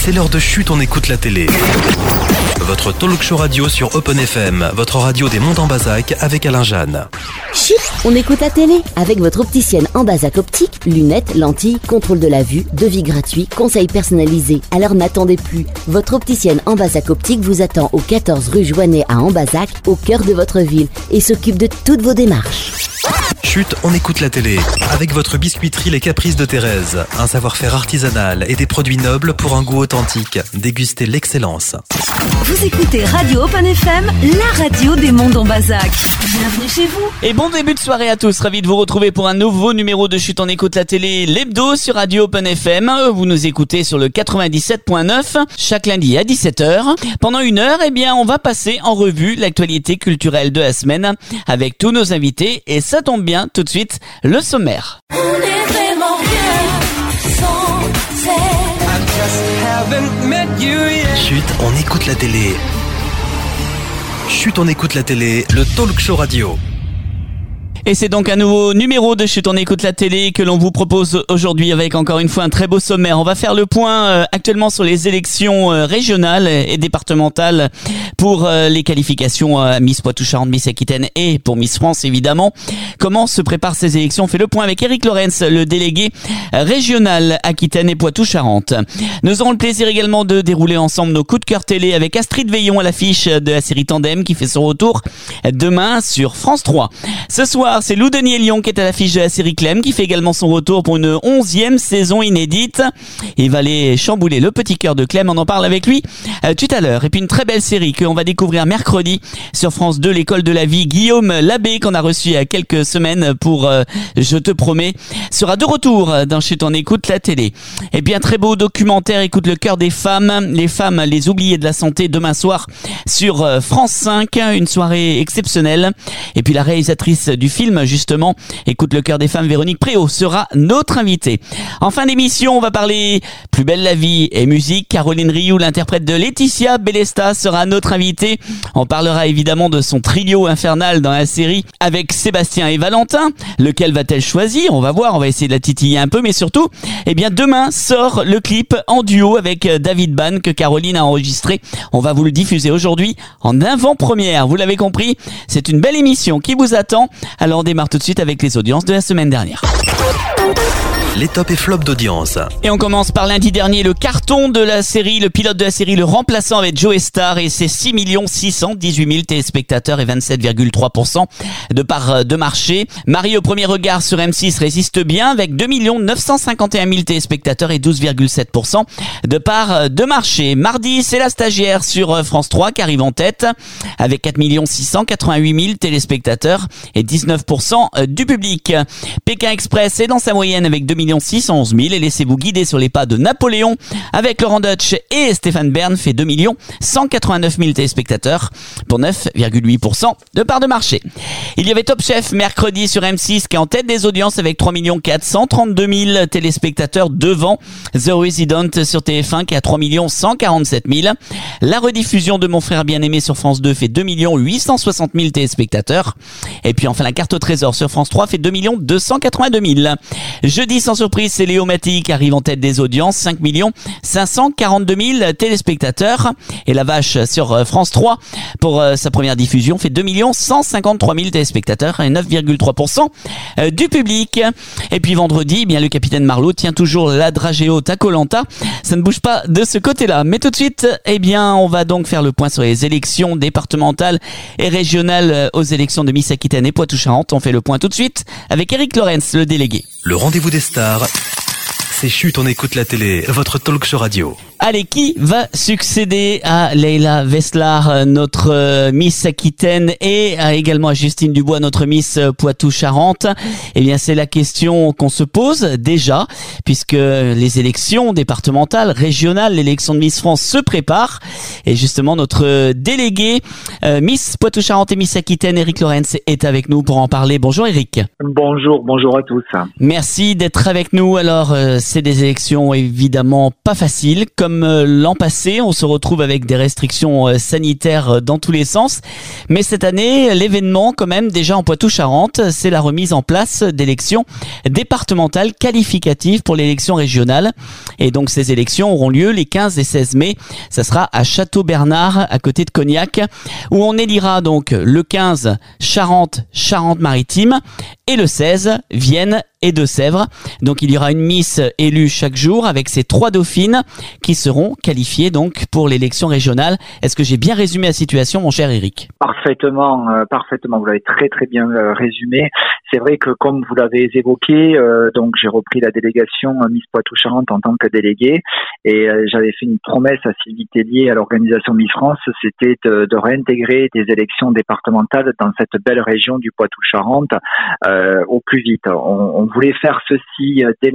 C'est l'heure de Chut, on écoute la télé. Votre talk show radio sur Open FM, votre radio des Monts d'Ambazac avec Alain Jeanne. Chut, on écoute la télé avec votre opticienne Ambazac Optique, lunettes, lentilles, contrôle de la vue, devis gratuit, conseils personnalisés. Alors n'attendez plus, votre opticienne Ambazac Optique vous attend au 14 rue Joannet à Ambazac, au cœur de votre ville, et s'occupe de toutes vos démarches. Chut, on écoute la télé avec votre biscuiterie Les Caprices de Thérèse. Un savoir-faire artisanal et des produits nobles pour un goût authentique. Dégustez l'excellence. Vous écoutez Radio Open FM, la radio des Monts d'Ambazac. Bienvenue chez vous. Et bon début de soirée à tous. Ravi de vous retrouver pour un nouveau numéro de Chut, on écoute la télé, l'hebdo sur Radio Open FM. Vous nous écoutez sur le 97.9 chaque lundi à 17h. Pendant une heure, on va passer en revue l'actualité culturelle de la semaine avec tous nos invités. Et ça tombe bien, tout de suite, le sommaire. On est vraiment bien sans Chut, on écoute la télé. Chut, on écoute la télé, le talk show radio. Et c'est donc un nouveau numéro de Chut, on écoute la télé que l'on vous propose aujourd'hui avec encore une fois un très beau sommaire. On va faire le point actuellement sur les élections régionales et départementales pour les qualifications Miss Poitou-Charentes, Miss Aquitaine et pour Miss France évidemment. Comment se préparent ces élections? On fait le point avec Eric Lorenz, le délégué régional Aquitaine et Poitou-Charentes. Nous aurons le plaisir également de dérouler ensemble nos coups de cœur télé avec Astrid Veillon à l'affiche de la série Tandem qui fait son retour demain sur France 3. Ce soir, c'est Lou Denis et Lyon qui est à l'affiche de la série Clem qui fait également son retour pour une 11e saison inédite. Il va aller chambouler le petit cœur de Clem, on en parle avec lui tout à l'heure. Et puis une très belle série qu'on va découvrir mercredi sur France 2, l'école de la vie. Guillaume Labbé, qu'on a reçu il y a quelques semaines pour Je te promets, sera de retour dans Chut, on écoute la télé. Et bien très beau documentaire, écoute le cœur des femmes, les oubliées de la santé, demain soir sur France 5, une soirée exceptionnelle. Et puis la réalisatrice du film justement, écoute le cœur des femmes, Véronique Préau sera notre invitée. En fin d'émission, on va parler Plus belle la vie et musique. Caroline Rioux, l'interprète de Laetitia Bellesta, sera notre invitée. On parlera évidemment de son trio infernal dans la série avec Sébastien et Valentin. Lequel va-t-elle choisir? On va voir, on va essayer de la titiller un peu, mais surtout, demain sort le clip en duo avec David Ban que Caroline a enregistré. On va vous le diffuser aujourd'hui en avant-première. Vous l'avez compris, c'est une belle émission qui vous attend. Alors on démarre tout de suite avec les audiences de la semaine dernière. Les tops et flops d'audience. Et on commence par lundi dernier, le carton de la série, le pilote de la série Le Remplaçant avec Joe Star et ses 6 618 000 téléspectateurs et 27,3% de part de marché. Marie au premier regard sur M6 résiste bien avec 2 951 000 téléspectateurs et 12,7% de part de marché. Mardi, c'est La Stagiaire sur France 3 qui arrive en tête avec 4 688 000 téléspectateurs et 19% du public. Pékin Express est dans sa moyenne avec 2 611 000 et laissez-vous guider sur les pas de Napoléon avec Laurent Deutsch et Stéphane Bern fait 2 189 000 téléspectateurs pour 9,8% de part de marché. Il y avait Top Chef mercredi sur M6 qui est en tête des audiences avec 3 432 000 téléspectateurs devant The Resident sur TF1 qui a 3 147 000. La rediffusion de Mon frère bien-aimé sur France 2 fait 2 860 000 téléspectateurs. Et puis enfin la carte au trésor sur France 3 fait 2 282 000. Jeudi, sans surprise, c'est Léo Mattei qui arrive en tête des audiences, 5 542 000 téléspectateurs. Et La Vache sur France 3 pour sa première diffusion fait 2 153 000 téléspectateurs et 9,3% du public. Et puis vendredi, le capitaine Marlowe tient toujours la dragée haute à Koh-Lanta. Ça ne bouge pas de ce côté-là. Mais tout de suite, on va donc faire le point sur les élections départementales et régionales aux élections de Miss Aquitaine et Poitou-Charentes. On fait le point tout de suite avec Eric Lorenz, le délégué. Le rendez-vous des stars, c'est Chut, on écoute la télé, votre talk show radio. Allez, qui va succéder à Leila Veslar, notre Miss Aquitaine, et également à Justine Dubois, notre Miss Poitou-Charentes? C'est la question qu'on se pose déjà, puisque les élections départementales, régionales, l'élection de Miss France se prépare. Et justement, notre délégué Miss Poitou-Charentes et Miss Aquitaine, Eric Lorenz, est avec nous pour en parler. Bonjour Eric. Bonjour à tous. Merci d'être avec nous. Alors, c'est des élections évidemment pas faciles, comme comme l'an passé, on se retrouve avec des restrictions sanitaires dans tous les sens. Mais cette année, l'événement quand même déjà en Poitou-Charentes, c'est la remise en place d'élections départementales qualificatives pour l'élection régionale. Et donc ces élections auront lieu les 15 et 16 mai. Ça sera à Château-Bernard, à côté de Cognac, où on élira donc le 15 Charente-Maritime et le 16 Vienne et Deux-Sèvres. Donc il y aura une Miss élue chaque jour avec ses 3 dauphines qui seront qualifiées donc pour l'élection régionale. Est-ce que j'ai bien résumé la situation, mon cher Eric ? Parfaitement. Vous l'avez très très bien résumé. C'est vrai que comme vous l'avez évoqué, donc j'ai repris la délégation Miss Poitou-Charentes en tant que délégué et j'avais fait une promesse à Sylvie Tellier, à l'organisation Miss France, c'était de réintégrer des élections départementales dans cette belle région du Poitou-Charentes au plus vite. On voulait faire ceci dès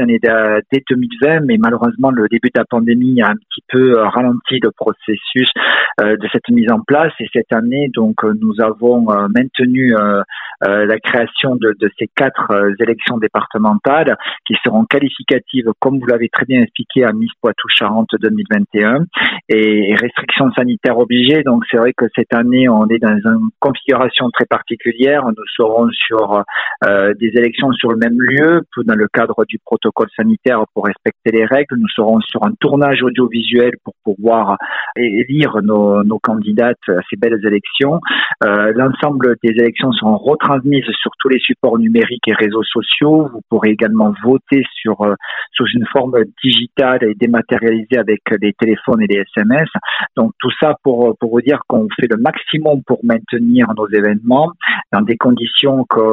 2020, mais malheureusement le début de la pandémie a un petit peu ralenti le processus de cette mise en place. Et cette année, donc, nous avons maintenu la création de ces 4 élections départementales qui seront qualificatives, comme vous l'avez très bien expliqué, à Miss Poitou-Charentes 2021 et restrictions sanitaires obligées. Donc, c'est vrai que cette année, on est dans une configuration très particulière. Nous serons sur des élections sur le même lieu, dans le cadre du protocole sanitaire pour respecter les règles. Nous serons sur un tournage audiovisuel pour pouvoir élire nos candidates à ces belles élections. L'ensemble des élections seront retransmises sur tous les supports numériques et réseaux sociaux. Vous pourrez également voter sous une forme digitale et dématérialisée avec les téléphones et les SMS. Donc tout ça pour vous dire qu'on fait le maximum pour maintenir nos événements dans des conditions que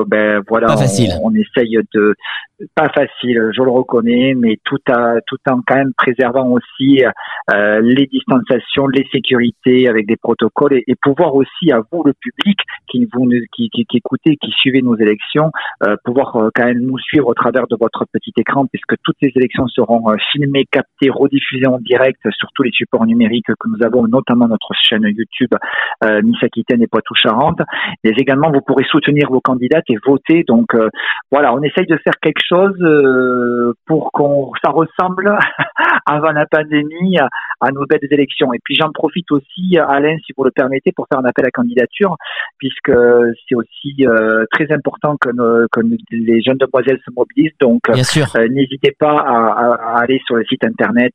on essaye de pas facile, je le reconnais, mais tout en quand même préservant aussi les distanciations, les sécurités avec des protocoles et pouvoir aussi à vous le public qui écoutez, qui suivez nos élections, pouvoir quand même nous suivre au travers de votre petit écran, puisque toutes les élections seront filmées, captées, rediffusées en direct sur tous les supports numériques que nous avons, notamment notre chaîne YouTube Miss Aquitaine et Poitou-Charentes. Mais également vous pourrez soutenir vos candidates et voter. Donc on essaye de faire quelque chose pour ça ressemble avant la pandémie à nos belles élections. Et puis j'en profite aussi, Alain, si vous le permettez, pour faire un appel à candidature, puisque c'est aussi très important que les jeunes demoiselles se mobilisent. Donc n'hésitez pas à aller sur le site internet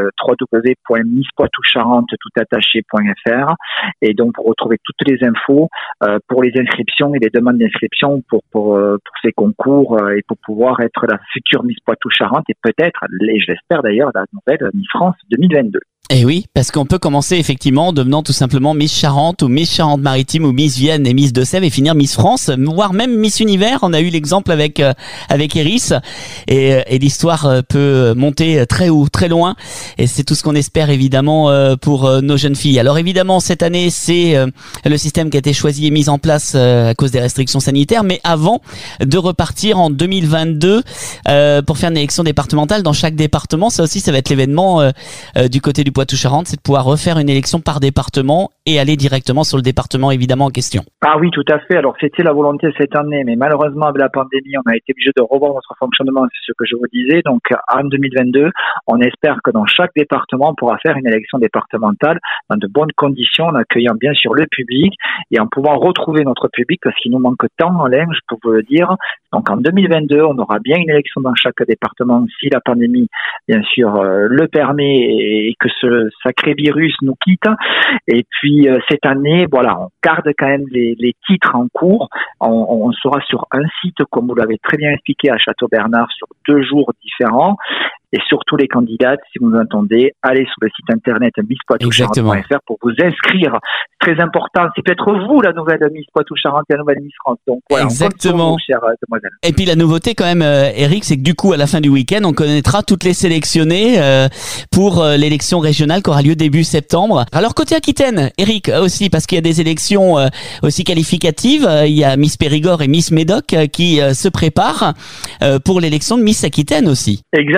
www.misspoitoucharentes.fr et donc pour retrouver toutes les infos pour les inscriptions et les demandes d'inscription pour ces concours et pour pouvoir être la future Miss Poitou-Charentes et peut-être, et je l'espère d'ailleurs, la nouvelle Miss France 2022. Et oui, parce qu'on peut commencer effectivement en devenant tout simplement Miss Charente ou Miss Charente-Maritime ou Miss Vienne et Miss Deux-Sèvres et finir Miss France, voire même Miss Univers. On a eu l'exemple avec Eris et l'histoire peut monter très haut, très loin et c'est tout ce qu'on espère évidemment pour nos jeunes filles. Alors évidemment cette année c'est le système qui a été choisi et mis en place à cause des restrictions sanitaires, mais avant de repartir en 2022 pour faire une élection départementale dans chaque département, ça aussi ça va être l'événement du côté du Poitou-Charentes, c'est de pouvoir refaire une élection par département et aller directement sur le département évidemment en question. Ah oui, tout à fait. Alors c'était la volonté cette année, mais malheureusement avec la pandémie, on a été obligé de revoir notre fonctionnement, c'est ce que je vous disais. Donc en 2022, on espère que dans chaque département, on pourra faire une élection départementale dans de bonnes conditions, en accueillant bien sûr le public et en pouvant retrouver notre public, parce qu'il nous manque tant en linge, je peux vous le dire. Donc en 2022, on aura bien une élection dans chaque département si la pandémie, bien sûr, le permet et que ce sacré virus nous quitte. Et puis cette année, on garde quand même les titres en cours. On sera sur un site, comme vous l'avez très bien expliqué, à Château-Bernard, sur 2 jours différents. Et surtout les candidates, si vous nous entendez, allez sur le site internet misspoitoucharentes.fr pour vous inscrire. C'est très important. C'est peut-être vous la nouvelle Miss Poitou-Charentes et la nouvelle Miss France. Donc voilà, exactement. Vous, chères demoiselles. Et puis la nouveauté quand même, Eric, c'est que du coup à la fin du week-end, on connaîtra toutes les sélectionnées pour l'élection régionale qui aura lieu début septembre. Alors côté Aquitaine, Eric aussi, parce qu'il y a des élections aussi qualificatives, il y a Miss Périgord et Miss Médoc qui se préparent pour l'élection de Miss Aquitaine aussi. Exactement.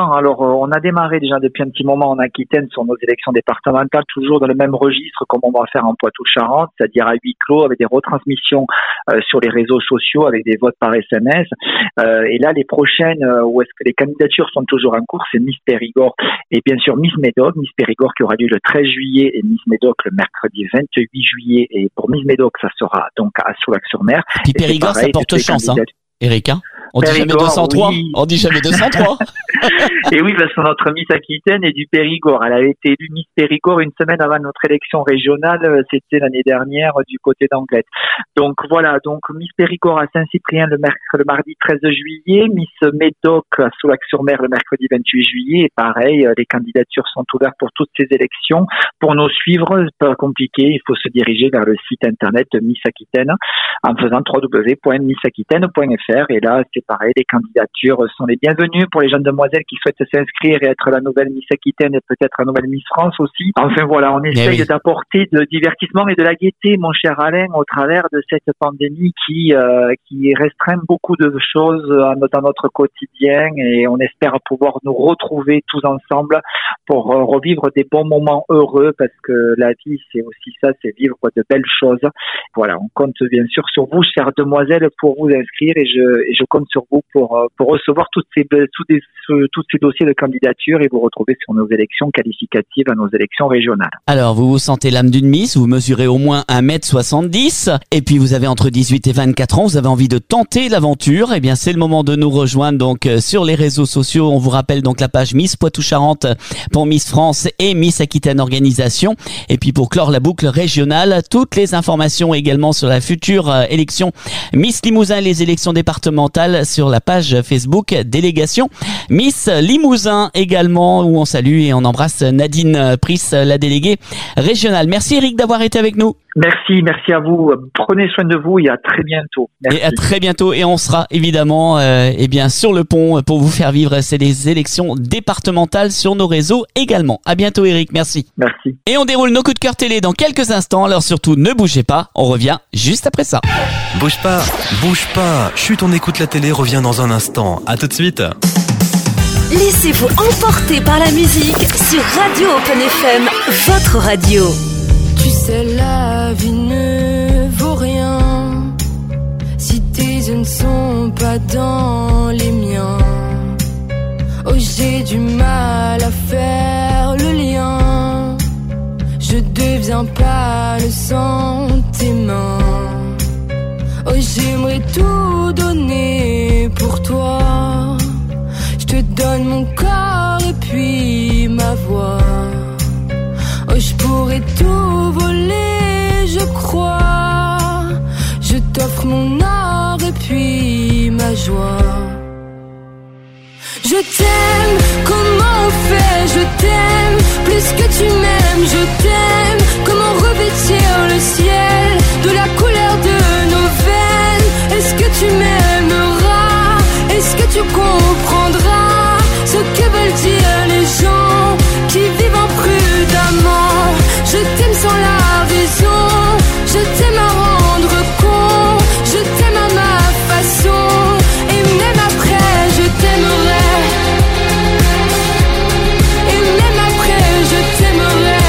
effectivement. Alors, on a démarré déjà depuis un petit moment en Aquitaine sur nos élections départementales, toujours dans le même registre comme on va faire en Poitou-Charentes, c'est-à-dire à huis clos, avec des retransmissions sur les réseaux sociaux, avec des votes par SMS. Et là, les prochaines, où est-ce que les candidatures sont toujours en cours, c'est Miss Périgord et bien sûr Miss Médoc. Miss Périgord qui aura lieu le 13 juillet et Miss Médoc le mercredi 28 juillet. Et pour Miss Médoc, ça sera donc à Soulac-sur-Mer. Puis Périgord, ça porte chance, hein, Eric, hein. On dit jamais 203. Oui. On dit jamais 203. Et oui, parce que notre Miss Aquitaine est du Périgord. Elle avait été élue Miss Périgord une semaine avant notre élection régionale. C'était l'année dernière du côté d'Anglette. Donc voilà. Donc Miss Périgord à Saint-Cyprien le mardi 13 juillet. Miss Médoc à Soulac-sur-Mer le mercredi 28 juillet. Et pareil, les candidatures sont ouvertes pour toutes ces élections. Pour nous suivre, pas compliqué. Il faut se diriger vers le site internet de Miss Aquitaine en faisant www.missaquitaine.fr. Et là, c'est pareil, les candidatures sont les bienvenues pour les jeunes demoiselles qui souhaitent s'inscrire et être la nouvelle Miss Aquitaine et peut-être la nouvelle Miss France aussi. Enfin voilà, on essaye d'apporter de divertissement et de la gaieté, mon cher Alain, au travers de cette pandémie qui restreint beaucoup de choses dans notre quotidien, et on espère pouvoir nous retrouver tous ensemble pour revivre des bons moments heureux, parce que la vie, c'est aussi ça, c'est vivre de belles choses. Voilà, on compte bien sûr sur vous, chères demoiselles, pour vous inscrire, et je compte sur vous pour recevoir tous ces dossiers de candidature et vous retrouver sur nos élections qualificatives à nos élections régionales. Alors, vous vous sentez l'âme d'une Miss, vous mesurez au moins 1m70 et puis vous avez entre 18 et 24 ans, vous avez envie de tenter l'aventure. Eh bien, c'est le moment de nous rejoindre donc sur les réseaux sociaux. On vous rappelle donc la page Miss Poitou-Charentes pour Miss France et Miss Aquitaine Organisation. Et puis pour clore la boucle régionale, toutes les informations également sur la future élection Miss Limousin et les élections départementales sur la page Facebook Délégation Miss Limousin également, où on salue et on embrasse Nadine Price, la déléguée régionale. Merci Eric d'avoir été avec nous. Merci à vous. Prenez soin de vous et à très bientôt. Merci. Et à très bientôt, et on sera évidemment sur le pont pour vous faire vivre ces élections départementales sur nos réseaux également. À bientôt Eric, merci. Merci. Et on déroule nos coups de cœur télé dans quelques instants, alors surtout ne bougez pas, on revient juste après ça. Bouge pas. Chut, on écoute la télé, revient dans un instant. À tout de suite. Laissez-vous emporter par la musique sur Radio Open FM, votre radio. Tu sais, la vie ne vaut rien si tes yeux ne sont pas dans les miens. Oh, j'ai du mal à faire le lien. Je deviens pâle sans tes mains. Oh, j'aimerais tout donner pour toi. Je te donne mon corps et puis ma voix. Oh, je pourrais tout voler, je crois. Je t'offre mon or et puis ma joie. Je t'aime, comment on fait? Je t'aime, plus que tu m'aimes, je t'aime. Comment revêtir le ciel de la couleur de nos veines? Est-ce que tu m'aimeras? Est-ce que tu comprendras ce que veulent dire les gens qui vivent imprudemment? Je t'aime sans la raison, je t'aime à rendre compte, je t'aime à ma façon, et même après je t'aimerai, et même après je t'aimerai.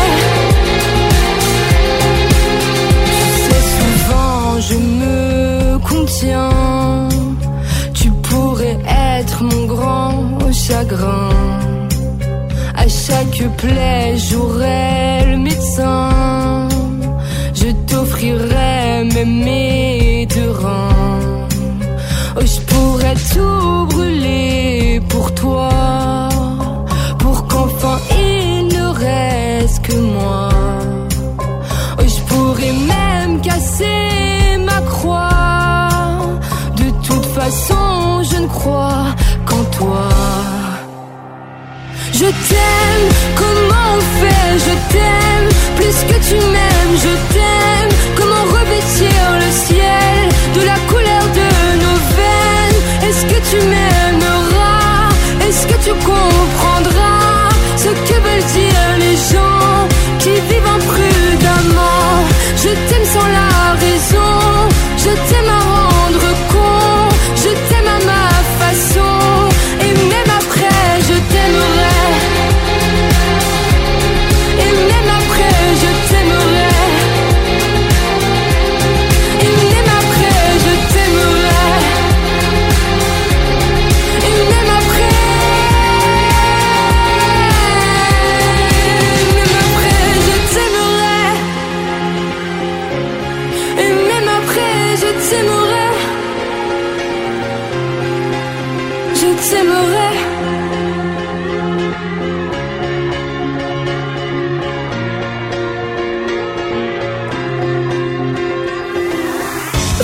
Tu sais, souvent je me contiens, tu pourrais être mon grand chagrin. À chaque plaie, j'aurai le médecin. Je t'offrirai même mes deux reins. Oh, je pourrais tout brûler pour toi, pour qu'enfin il ne reste que moi. Oh, je pourrais même casser ma croix. De toute façon, je ne crois qu'en toi. Je t'aime, comment on fait? Je t'aime, plus que tu m'aimes, je t'aime. Comment revêtir le ciel de la couleur de nos veines? Est-ce que tu m'aimeras? Est-ce que tu comprendras ce que veulent dire les gens qui vivent imprudemment? Je t'aime sans la raison, je t'aime à rendre compte, je t'aime à ma façon, et même après je t'aime.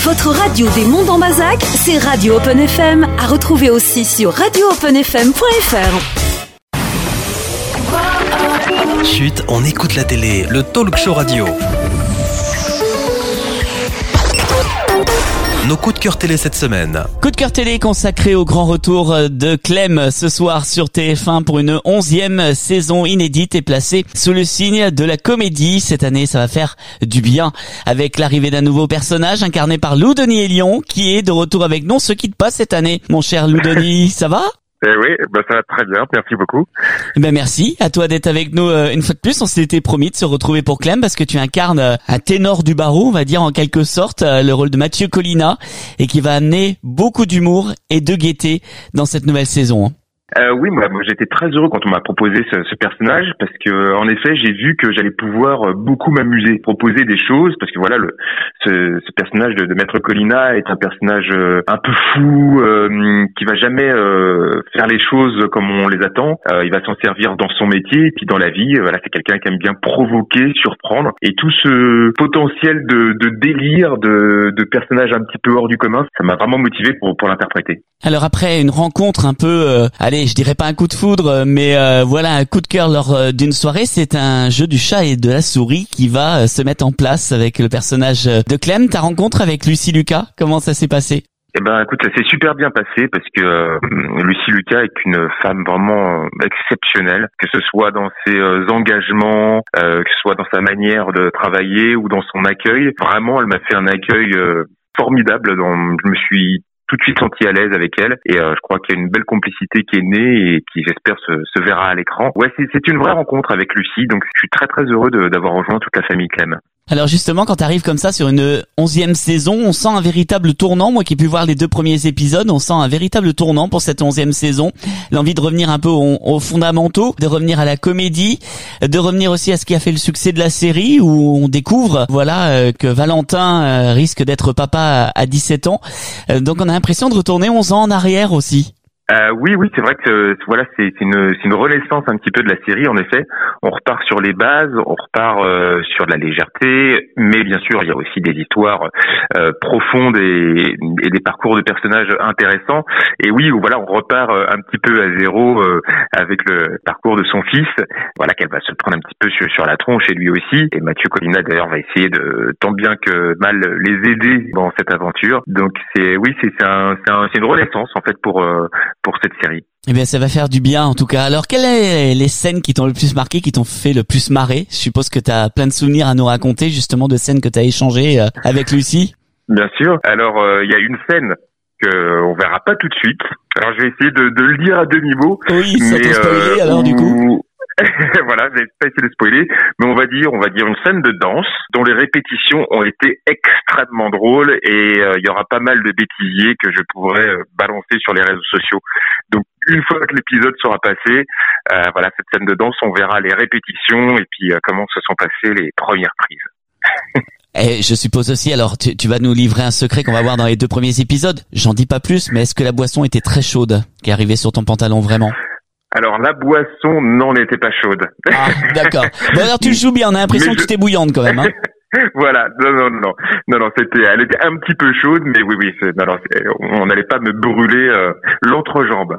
votre radio des Monts d'Ambazac, c'est Radio Open FM, à retrouver aussi sur radioopenfm.fr. Chut, on écoute la télé, le talk show radio. Nos coups de cœur télé cette semaine. Coup de cœur télé consacré au grand retour de Clem ce soir sur TF1 pour une 11e saison inédite et placée sous le signe de la comédie. Cette année, ça va faire du bien avec l'arrivée d'un nouveau personnage incarné par Lou Denis Elion qui est de retour avec nous. On se quitte pas cette année. Mon cher Lou Denis, ça va ? Oui, ça va très bien, merci beaucoup. Merci à toi d'être avec nous une fois de plus. On s'était promis de se retrouver pour Clem parce que tu incarnes un ténor du barreau, on va dire en quelque sorte, le rôle de Mathieu Collina et qui va amener beaucoup d'humour et de gaieté dans cette nouvelle saison. Oui, moi j'étais très heureux quand on m'a proposé ce personnage parce que en effet j'ai vu que j'allais pouvoir beaucoup m'amuser, proposer des choses parce que voilà ce personnage de Maître Collina est un personnage un peu fou qui va jamais faire les choses comme on les attend. Il va s'en servir dans son métier et puis dans la vie. Voilà, c'est quelqu'un qui aime bien provoquer, surprendre et tout ce potentiel de délire de personnage un petit peu hors du commun, ça m'a vraiment motivé pour l'interpréter. Alors après une rencontre un peu, je dirais pas un coup de foudre, mais voilà un coup de cœur lors d'une soirée, c'est un jeu du chat et de la souris qui va se mettre en place avec le personnage de Clem. Ta rencontre avec Lucie Lucas, comment ça s'est passé ? Écoute, ça s'est super bien passé parce que Lucie Lucas est une femme vraiment exceptionnelle, que ce soit dans ses engagements, que ce soit dans sa manière de travailler ou dans son accueil. Vraiment, elle m'a fait un accueil formidable. Je me suis tout de suite senti à l'aise avec elle et je crois qu'il y a une belle complicité qui est née et qui j'espère se verra à l'écran. Ouais, c'est une vraie rencontre avec Lucie, donc je suis très très heureux d'avoir rejoint toute la famille Clem. Alors justement, quand tu arrives comme ça sur une 11e saison, on sent un véritable tournant. Moi qui ai pu voir les 2 premiers épisodes, on sent un véritable tournant pour cette 11e saison. L'envie de revenir un peu aux fondamentaux, de revenir à la comédie, de revenir aussi à ce qui a fait le succès de la série où on découvre que Valentin risque d'être papa à 17 ans. Donc on a l'impression de retourner 11 ans en arrière aussi. Oui, c'est vrai que voilà, c'est une renaissance un petit peu de la série. En effet, on repart sur les bases, on repart sur de la légèreté, mais bien sûr, il y a aussi des histoires profondes et des parcours de personnages intéressants. Et oui, voilà, on repart un petit peu à zéro avec le parcours de son fils. Voilà, qu'elle va se prendre un petit peu sur la tronche et lui aussi. Et Mathieu Collina d'ailleurs va essayer de tant bien que mal les aider dans cette aventure. Donc c'est une renaissance en fait pour cette série. Eh bien, ça va faire du bien, en tout cas. Alors, quelles sont les scènes qui t'ont le plus marqué, qui t'ont fait le plus marrer ? Je suppose que t'as plein de souvenirs à nous raconter, justement, de scènes que t'as échangées avec Lucie. Bien sûr. Alors, il y a une scène qu'on verra pas tout de suite. Alors, je vais essayer de le dire à demi-mot. Oui, sans te spoiler, alors, du coup. Voilà, je vais pas essayer de spoiler, mais on va dire une scène de danse dont les répétitions ont été extrêmement drôles et il y aura pas mal de bêtisiers que je pourrais balancer sur les réseaux sociaux. Donc une fois que l'épisode sera passé, voilà, cette scène de danse, on verra les répétitions et puis comment se sont passées les premières prises. Et je suppose aussi, alors tu vas nous livrer un secret qu'on va voir dans les 2 premiers épisodes. J'en dis pas plus, mais est-ce que la boisson était très chaude qui est arrivée sur ton pantalon vraiment ? Alors la boisson, non, n'était pas chaude. Ah, d'accord. Bon alors tu le joues bien, on a l'impression que tu t'es bouillante quand même. Hein. Voilà, non, elle était un petit peu chaude, mais oui, on n'allait pas me brûler l'entrejambe.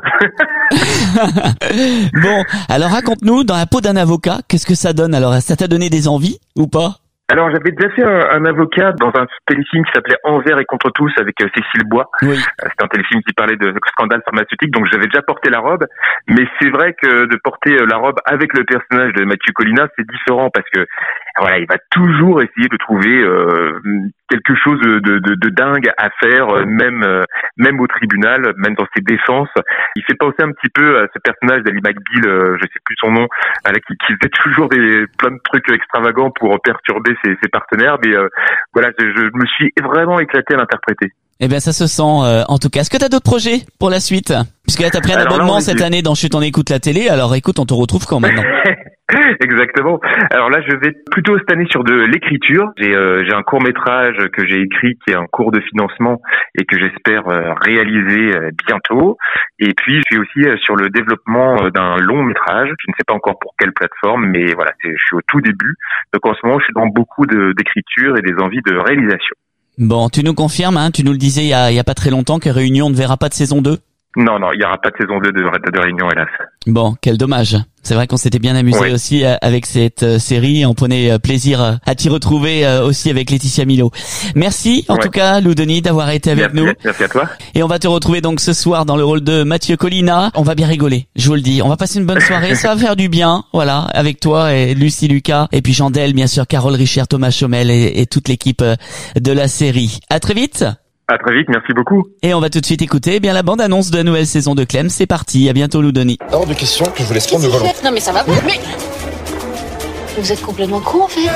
Bon, alors raconte-nous, dans la peau d'un avocat, qu'est-ce que ça donne alors ? Ça t'a donné des envies ou pas ? Alors j'avais déjà fait un avocat dans un téléfilm qui s'appelait Envers et contre tous avec Cécile Bois. Oui. C'était un téléfilm qui parlait de scandale pharmaceutique, donc j'avais déjà porté la robe. Mais c'est vrai que de porter la robe avec le personnage de Mathieu Collina, c'est différent parce que voilà, il va toujours essayer de trouver quelque chose de dingue à faire, même au tribunal, même dans ses défenses. Il fait penser un petit peu à ce personnage d'Ally McBeal, je sais plus son nom, qui faisait toujours plein de trucs extravagants pour perturber ses partenaires, mais voilà, je me suis vraiment éclaté à l'interpréter. Eh bien, ça se sent, en tout cas. Est-ce que tu as d'autres projets pour la suite ? Puisque là, tu as pris un abonnement cette année dans Chut, on écoute la télé. Alors, écoute, on te retrouve quand maintenant ? Exactement. Alors là, je vais plutôt cette année sur de l'écriture. J'ai un court-métrage que j'ai écrit qui est un cours de financement et que j'espère réaliser bientôt. Et puis, je suis aussi sur le développement d'un long-métrage. Je ne sais pas encore pour quelle plateforme, mais voilà, je suis au tout début. Donc en ce moment, je suis dans beaucoup d'écriture et des envies de réalisation. Bon, tu nous confirmes, hein, tu nous le disais il y a pas très longtemps que Réunion ne verra pas de saison 2? Non, il n'y aura pas de saison 2 de Réunion, hélas. Bon, quel dommage. C'est vrai qu'on s'était bien amusé aussi avec cette série. On prenait plaisir à t'y retrouver aussi avec Laetitia Milo. Merci en tout cas, Lou Denis, d'avoir été avec nous. Merci à toi. Et on va te retrouver donc ce soir dans le rôle de Mathieu Collina. On va bien rigoler, je vous le dis. On va passer une bonne soirée, ça va faire du bien, voilà, avec toi et Lucie Lucas. Et puis Jean-Del, bien sûr, Carole Richard, Thomas Chomel et toute l'équipe de la série. À très vite. À très vite, merci beaucoup. Et on va tout de suite écouter la bande-annonce de la nouvelle saison de Clem. C'est parti, à bientôt Lou Denis. Hors de question que je vous laisse prendre le volant. Non mais ça va pas. Mais vous êtes complètement con en fait.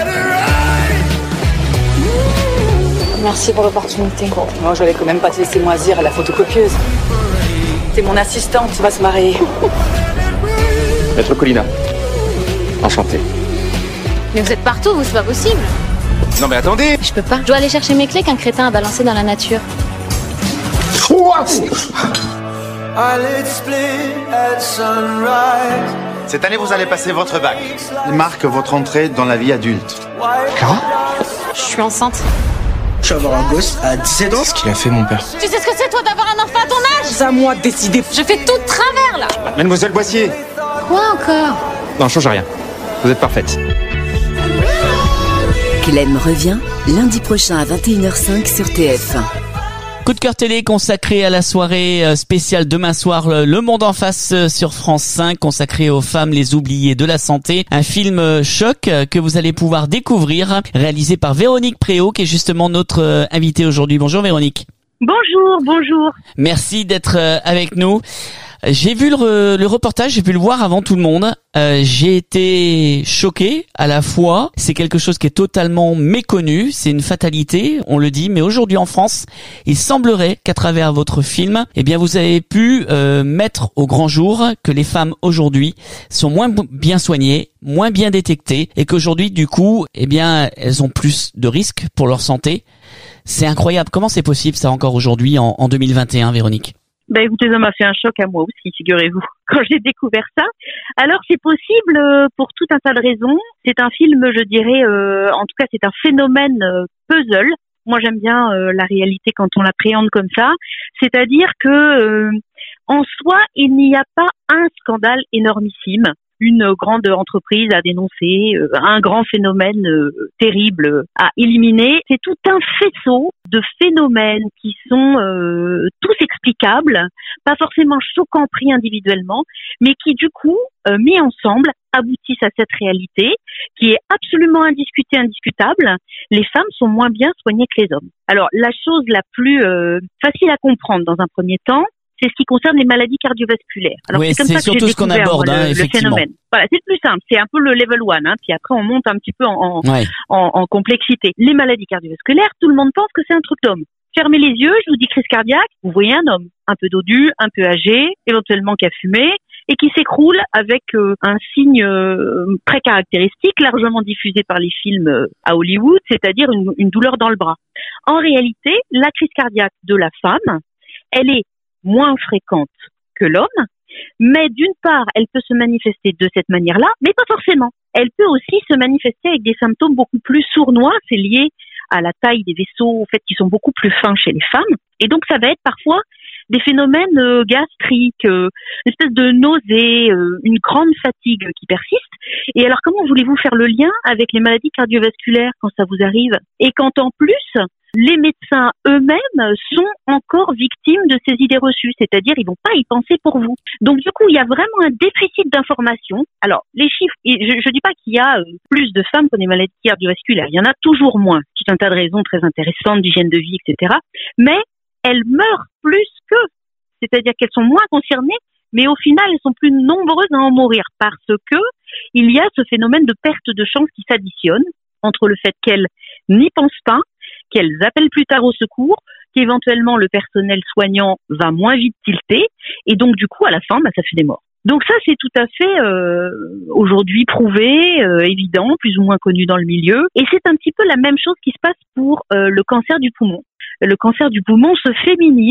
Merci pour l'opportunité. Moi j'allais quand même pas te laisser moisir à la photocopieuse. T'es mon assistante, tu vas se marier. Maître Collina, enchanté. Mais vous êtes partout, vous, c'est pas possible. Non mais attendez. Je peux pas. Je dois aller chercher mes clés qu'un crétin a balancé dans la nature. Cette année, vous allez passer votre bac. Il marque votre entrée dans la vie adulte. Clara ? Je suis enceinte. Je vais avoir un gosse à 17 ans. Ce qu'il a fait mon père. Tu sais ce que c'est toi d'avoir un enfant à ton âge? C'est à moi de décider. Je fais tout de travers là. Mademoiselle Boissier. Quoi encore? Non, change rien. Vous êtes parfaite. Clem revient lundi prochain à 21h05 sur TF1. Coup de cœur télé consacré à la soirée spéciale demain soir, Le Monde en face sur France 5, consacré aux femmes les oubliées de la santé. Un film choc que vous allez pouvoir découvrir, réalisé par Véronique Préau, qui est justement notre invitée aujourd'hui. Bonjour Véronique. Bonjour. Merci d'être avec nous. J'ai vu le reportage, j'ai pu le voir avant tout le monde. J'ai été choqué à la fois. C'est quelque chose qui est totalement méconnu. C'est une fatalité, on le dit. Mais aujourd'hui en France, il semblerait qu'à travers votre film, vous avez pu mettre au grand jour que les femmes aujourd'hui sont moins bien soignées, moins bien détectées, et qu'aujourd'hui, du coup, elles ont plus de risques pour leur santé. C'est incroyable. Comment c'est possible ça encore aujourd'hui en 2021, Véronique? Écoutez, ça m'a fait un choc à moi aussi, figurez-vous, quand j'ai découvert ça. Alors, c'est possible pour tout un tas de raisons. C'est un film, je dirais, en tout cas, c'est un phénomène puzzle. Moi, j'aime bien la réalité quand on l'appréhende comme ça. C'est-à-dire que, en soi, il n'y a pas un scandale énormissime. Une grande entreprise à dénoncer, un grand phénomène terrible à éliminer. C'est tout un faisceau de phénomènes qui sont tous explicables, pas forcément choquants pris individuellement, mais qui du coup, mis ensemble, aboutissent à cette réalité qui est absolument indiscutable. Les femmes sont moins bien soignées que les hommes. Alors, la chose la plus facile à comprendre dans un premier temps, c'est ce qui concerne les maladies cardiovasculaires. Alors, oui, c'est comme ça que surtout j'ai ce qu'on découvert aborde, le phénomène. Voilà, c'est le plus simple. C'est un peu le level 1, puis après on monte un petit peu en complexité. Les maladies cardiovasculaires, tout le monde pense que c'est un truc d'homme. Fermez les yeux, je vous dis crise cardiaque, vous voyez un homme, un peu dodu, un peu âgé, éventuellement qui a fumé, et qui s'écroule avec un signe très caractéristique, largement diffusé par les films à Hollywood, c'est-à-dire une douleur dans le bras. En réalité, la crise cardiaque de la femme, elle est moins fréquente que l'homme, mais d'une part, elle peut se manifester de cette manière-là, mais pas forcément. Elle peut aussi se manifester avec des symptômes beaucoup plus sournois, c'est lié à la taille des vaisseaux, au fait qu'ils sont beaucoup plus fins chez les femmes, et donc ça va être parfois des phénomènes gastriques, une espèce de nausée, une grande fatigue qui persiste. Et alors comment voulez-vous faire le lien avec les maladies cardiovasculaires quand ça vous arrive? Et quand en plus, les médecins eux-mêmes sont encore victimes de ces idées reçues, c'est-à-dire ils vont pas y penser pour vous. Donc du coup, il y a vraiment un déficit d'information. Alors, les chiffres, je dis pas qu'il y a plus de femmes qui ont des maladies cardiovasculaires, il y en a toujours moins, tout un tas de raisons très intéressantes d'hygiène de vie, etc. Mais elles meurent plus qu'eux, c'est-à-dire qu'elles sont moins concernées, mais au final, elles sont plus nombreuses à en mourir parce que il y a ce phénomène de perte de chance qui s'additionne entre le fait qu'elles n'y pensent pas, qu'elles appellent plus tard au secours, qu'éventuellement le personnel soignant va moins vite tilter, et donc du coup, à la fin, ça fait des morts. Donc ça, c'est tout à fait aujourd'hui prouvé, évident, plus ou moins connu dans le milieu, et c'est un petit peu la même chose qui se passe pour le cancer du poumon. Le cancer du poumon se féminise,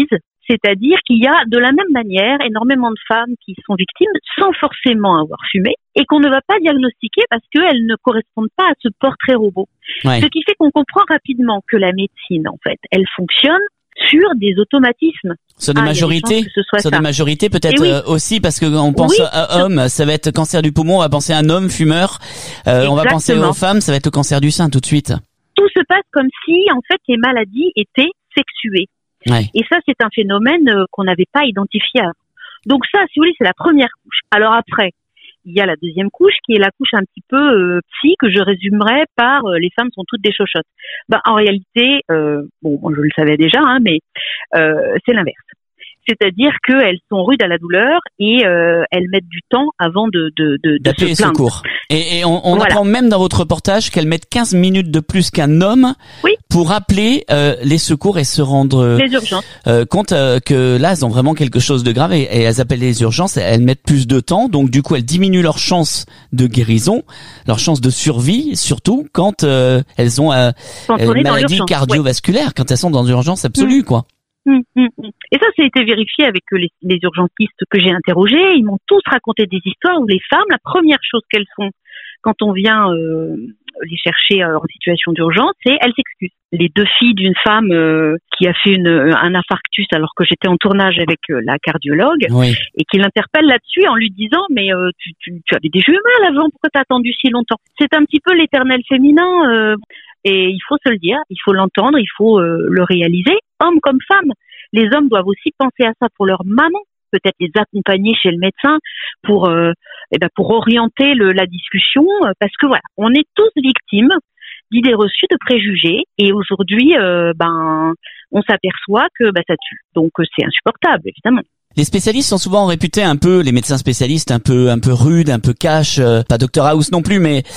C'est-à-dire qu'il y a de la même manière énormément de femmes qui sont victimes sans forcément avoir fumé et qu'on ne va pas diagnostiquer parce qu'elles ne correspondent pas à ce portrait robot. Ouais. Ce qui fait qu'on comprend rapidement que la médecine, en fait, elle fonctionne sur des automatismes. Sur des majorités, des majorités peut-être aussi parce que on pense à homme, ça va être cancer du poumon, on va penser à un homme fumeur, on va penser aux femmes, ça va être le cancer du sein tout de suite. Tout se passe comme si en fait les maladies étaient sexuées. Ouais. Et ça c'est un phénomène qu'on n'avait pas identifié avant. Donc ça, si vous voulez, c'est la première couche. Alors après, il y a la deuxième couche qui est la couche un petit peu psy que je résumerais par les femmes sont toutes des chochottes. En réalité, bon, je le savais déjà, hein, mais c'est l'inverse. C'est-à-dire qu'elles sont rudes à la douleur et elles mettent du temps avant d'appeler les se plaindre. Secours. Et on apprend même dans votre reportage qu'elles mettent 15 minutes de plus qu'un homme pour appeler les secours et se rendre les urgences. Compte que là, elles ont vraiment quelque chose de grave et elles appellent les urgences. Elles mettent plus de temps, donc du coup, elles diminuent leur chance de guérison, leur chance de survie, surtout quand elles ont une maladie cardiovasculaire, quand elles sont dans l'urgence absolue, quoi. Et ça a été vérifié avec les urgentistes que j'ai interrogés. Ils m'ont tous raconté des histoires où les femmes, la première chose qu'elles font quand on vient les chercher en situation d'urgence, c'est elles s'excusent. Les deux filles d'une femme qui a fait un infarctus alors que j'étais en tournage avec la cardiologue et qui l'interpelle là-dessus en lui disant mais tu avais des jumelles avant, pourquoi t'as attendu si longtemps? C'est un petit peu l'éternel féminin et il faut se le dire, il faut l'entendre, il faut le réaliser, hommes comme femmes. Les hommes doivent aussi penser à ça pour leur maman, peut-être les accompagner chez le médecin pour orienter la discussion, parce que voilà, on est tous victimes d'idées reçues, de préjugés, et aujourd'hui, on s'aperçoit que ça tue. Donc c'est insupportable, évidemment. Les spécialistes sont souvent réputés les médecins spécialistes un peu rudes, un peu cash, pas Dr House non plus, mais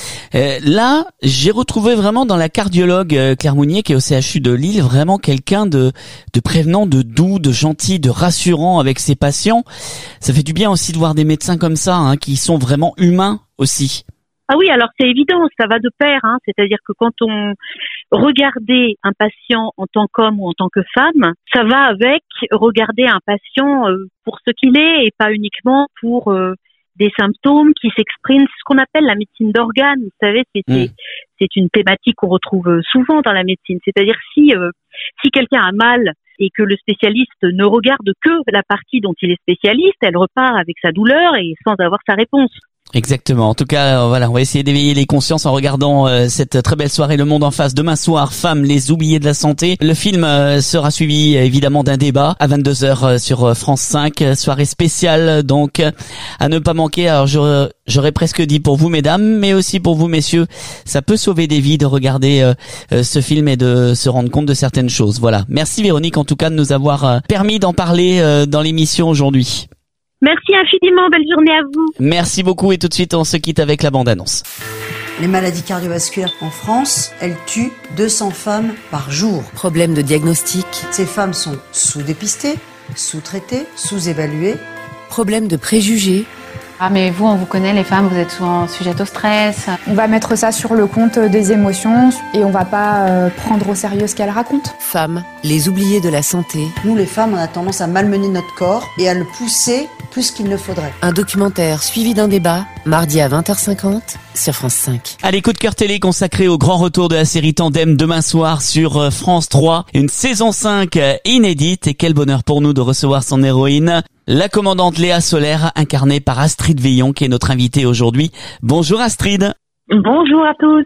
là, j'ai retrouvé vraiment dans la cardiologue Claire Mounier qui est au CHU de Lille, vraiment quelqu'un de prévenant, de doux, de gentil, de rassurant avec ses patients. Ça fait du bien aussi de voir des médecins comme ça, hein, qui sont vraiment humains aussi. Ah oui, alors c'est évident, ça va de pair, hein. C'est-à-dire que quand on regardait un patient en tant qu'homme ou en tant que femme, ça va avec regarder un patient pour ce qu'il est et pas uniquement pour des symptômes qui s'expriment, ce qu'on appelle la médecine d'organes. Vous savez, c'est une thématique qu'on retrouve souvent dans la médecine. C'est-à-dire si quelqu'un a mal et que le spécialiste ne regarde que la partie dont il est spécialiste, elle repart avec sa douleur et sans avoir sa réponse. Exactement. En tout cas, voilà, on va essayer d'éveiller les consciences en regardant cette très belle soirée Le Monde en face demain soir, Femmes, les oubliées de la santé. Le film sera suivi évidemment d'un débat à 22h sur France 5, soirée spéciale donc à ne pas manquer. Alors j'aurais presque dit pour vous mesdames, mais aussi pour vous messieurs, ça peut sauver des vies de regarder ce film et de se rendre compte de certaines choses. Voilà. Merci Véronique en tout cas de nous avoir permis d'en parler dans l'émission aujourd'hui. Merci infiniment, belle journée à vous. Merci beaucoup et tout de suite on se quitte avec la bande-annonce. Les maladies cardiovasculaires en France, elles tuent 200 femmes par jour. Problème de diagnostic. Ces femmes sont sous-dépistées, sous-traitées, sous-évaluées. Problème de préjugés. Ah mais vous, on vous connaît, les femmes, vous êtes souvent sujettes au stress. On va mettre ça sur le compte des émotions et on va pas prendre au sérieux ce qu'elles racontent. Femmes, les oubliées de la santé. Nous, les femmes, on a tendance à malmener notre corps et à le pousser plus qu'il ne faudrait. Un documentaire suivi d'un débat, mardi à 20h50 sur France 5. Allez, coup de cœur télé consacré au grand retour de la série Tandem demain soir sur France 3. Une saison 5 inédite et quel bonheur pour nous de recevoir son héroïne. La commandante Léa Solaire, incarnée par Astrid Veillon, qui est notre invitée aujourd'hui. Bonjour Astrid. Bonjour à tous.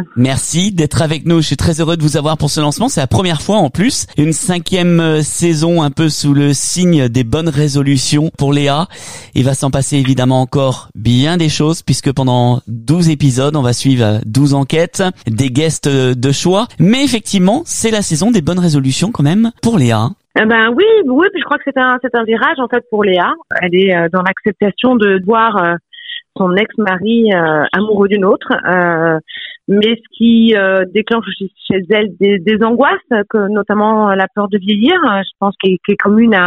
Merci d'être avec nous. Je suis très heureux de vous avoir pour ce lancement. C'est la première fois en plus. Une 5e saison un peu sous le signe des bonnes résolutions pour Léa. Il va s'en passer évidemment encore bien des choses puisque pendant 12 épisodes, on va suivre 12 enquêtes, des guests de choix. Mais effectivement, c'est la saison des bonnes résolutions quand même pour Léa. Oui, puis je crois que c'est un virage en fait pour Léa. Elle est dans l'acceptation de voir son ex-mari amoureux d'une autre, mais ce qui déclenche chez elle des angoisses, que notamment la peur de vieillir, je pense qu'elle est commune à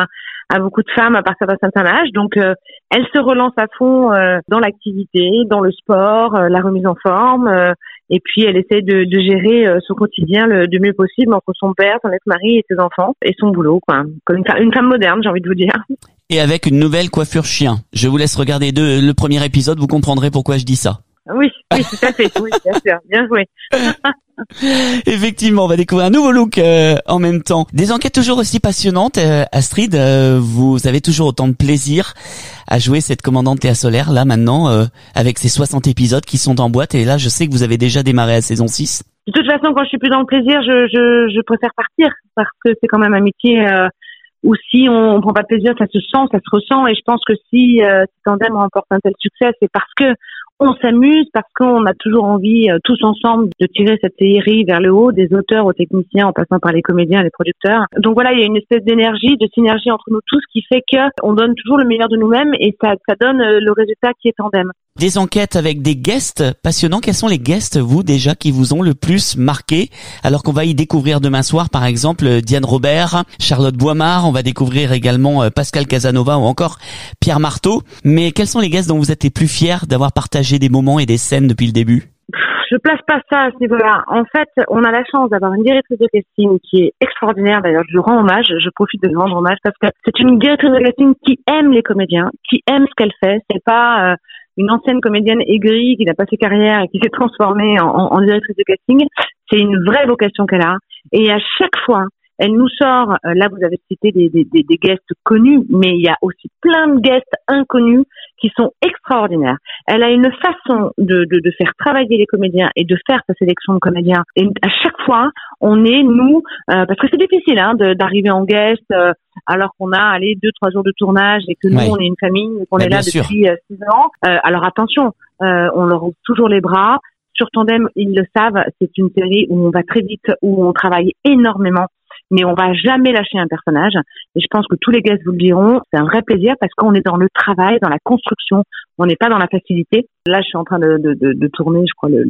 à beaucoup de femmes à partir d'un certain âge. Donc, elle se relance à fond dans l'activité, dans le sport, la remise en forme. Et puis, elle essaie de gérer son quotidien du mieux possible entre son père, son ex-mari et ses enfants et son boulot, quoi. Comme une femme moderne, j'ai envie de vous dire. Et avec une nouvelle coiffure chien. Je vous laisse regarder le premier épisode, vous comprendrez pourquoi je dis ça. Oui, tout à fait. Oui, bien sûr. Bien joué. Effectivement, on va découvrir un nouveau look en même temps. Des enquêtes toujours aussi passionnantes. Astrid, vous avez toujours autant de plaisir à jouer cette commandante Léa Solaire, là maintenant, avec ces 60 épisodes qui sont en boîte. Et là, je sais que vous avez déjà démarré la saison 6. De toute façon, quand je suis plus dans le plaisir, je préfère partir, parce que c'est quand même un métier où si on prend pas de plaisir, ça se sent, ça se ressent. Et je pense que si Tandem remporte un tel succès, c'est parce que on s'amuse, parce qu'on a toujours envie, tous ensemble, de tirer cette série vers le haut, des auteurs aux techniciens, en passant par les comédiens et les producteurs. Donc voilà, il y a une espèce d'énergie, de synergie entre nous tous qui fait que on donne toujours le meilleur de nous-mêmes et ça donne le résultat qui est Tandem. Des enquêtes avec des guests passionnants. Quels sont les guests, vous, déjà, qui vous ont le plus marqué? Alors qu'on va y découvrir demain soir, par exemple, Diane Robert, Charlotte Boimard. On va découvrir également Pascal Casanova ou encore Pierre Marteau. Mais quels sont les guests dont vous êtes les plus fiers d'avoir partagé des moments et des scènes depuis le début? Je place pas ça à ce niveau-là. En fait, on a la chance d'avoir une directrice de casting qui est extraordinaire. D'ailleurs, je lui rends hommage. Je profite de lui rendre hommage parce que c'est une directrice de casting qui aime les comédiens, qui aime ce qu'elle fait. C'est pas une ancienne comédienne aigrie qui n'a pas fait carrière et qui s'est transformée en directrice de casting. C'est une vraie vocation qu'elle a. Et à chaque fois, elle nous sort, là vous avez cité des guests connus, mais il y a aussi plein de guests inconnus qui sont extraordinaires. Elle a une façon de faire travailler les comédiens et de faire sa sélection de comédiens. Et à chaque fois, on est, nous, parce que c'est difficile d'arriver en guest alors qu'on a 2-3 jours de tournage et que nous, on est une famille et qu'on est là depuis 6 ans. Alors attention, on leur ouvre toujours les bras. Sur Tandem, ils le savent, c'est une série où on va très vite, où on travaille énormément. Mais on va jamais lâcher un personnage. Et je pense que tous les guests vous le diront, c'est un vrai plaisir parce qu'on est dans le travail, dans la construction. On n'est pas dans la facilité. Là, je suis en train de tourner, je crois, le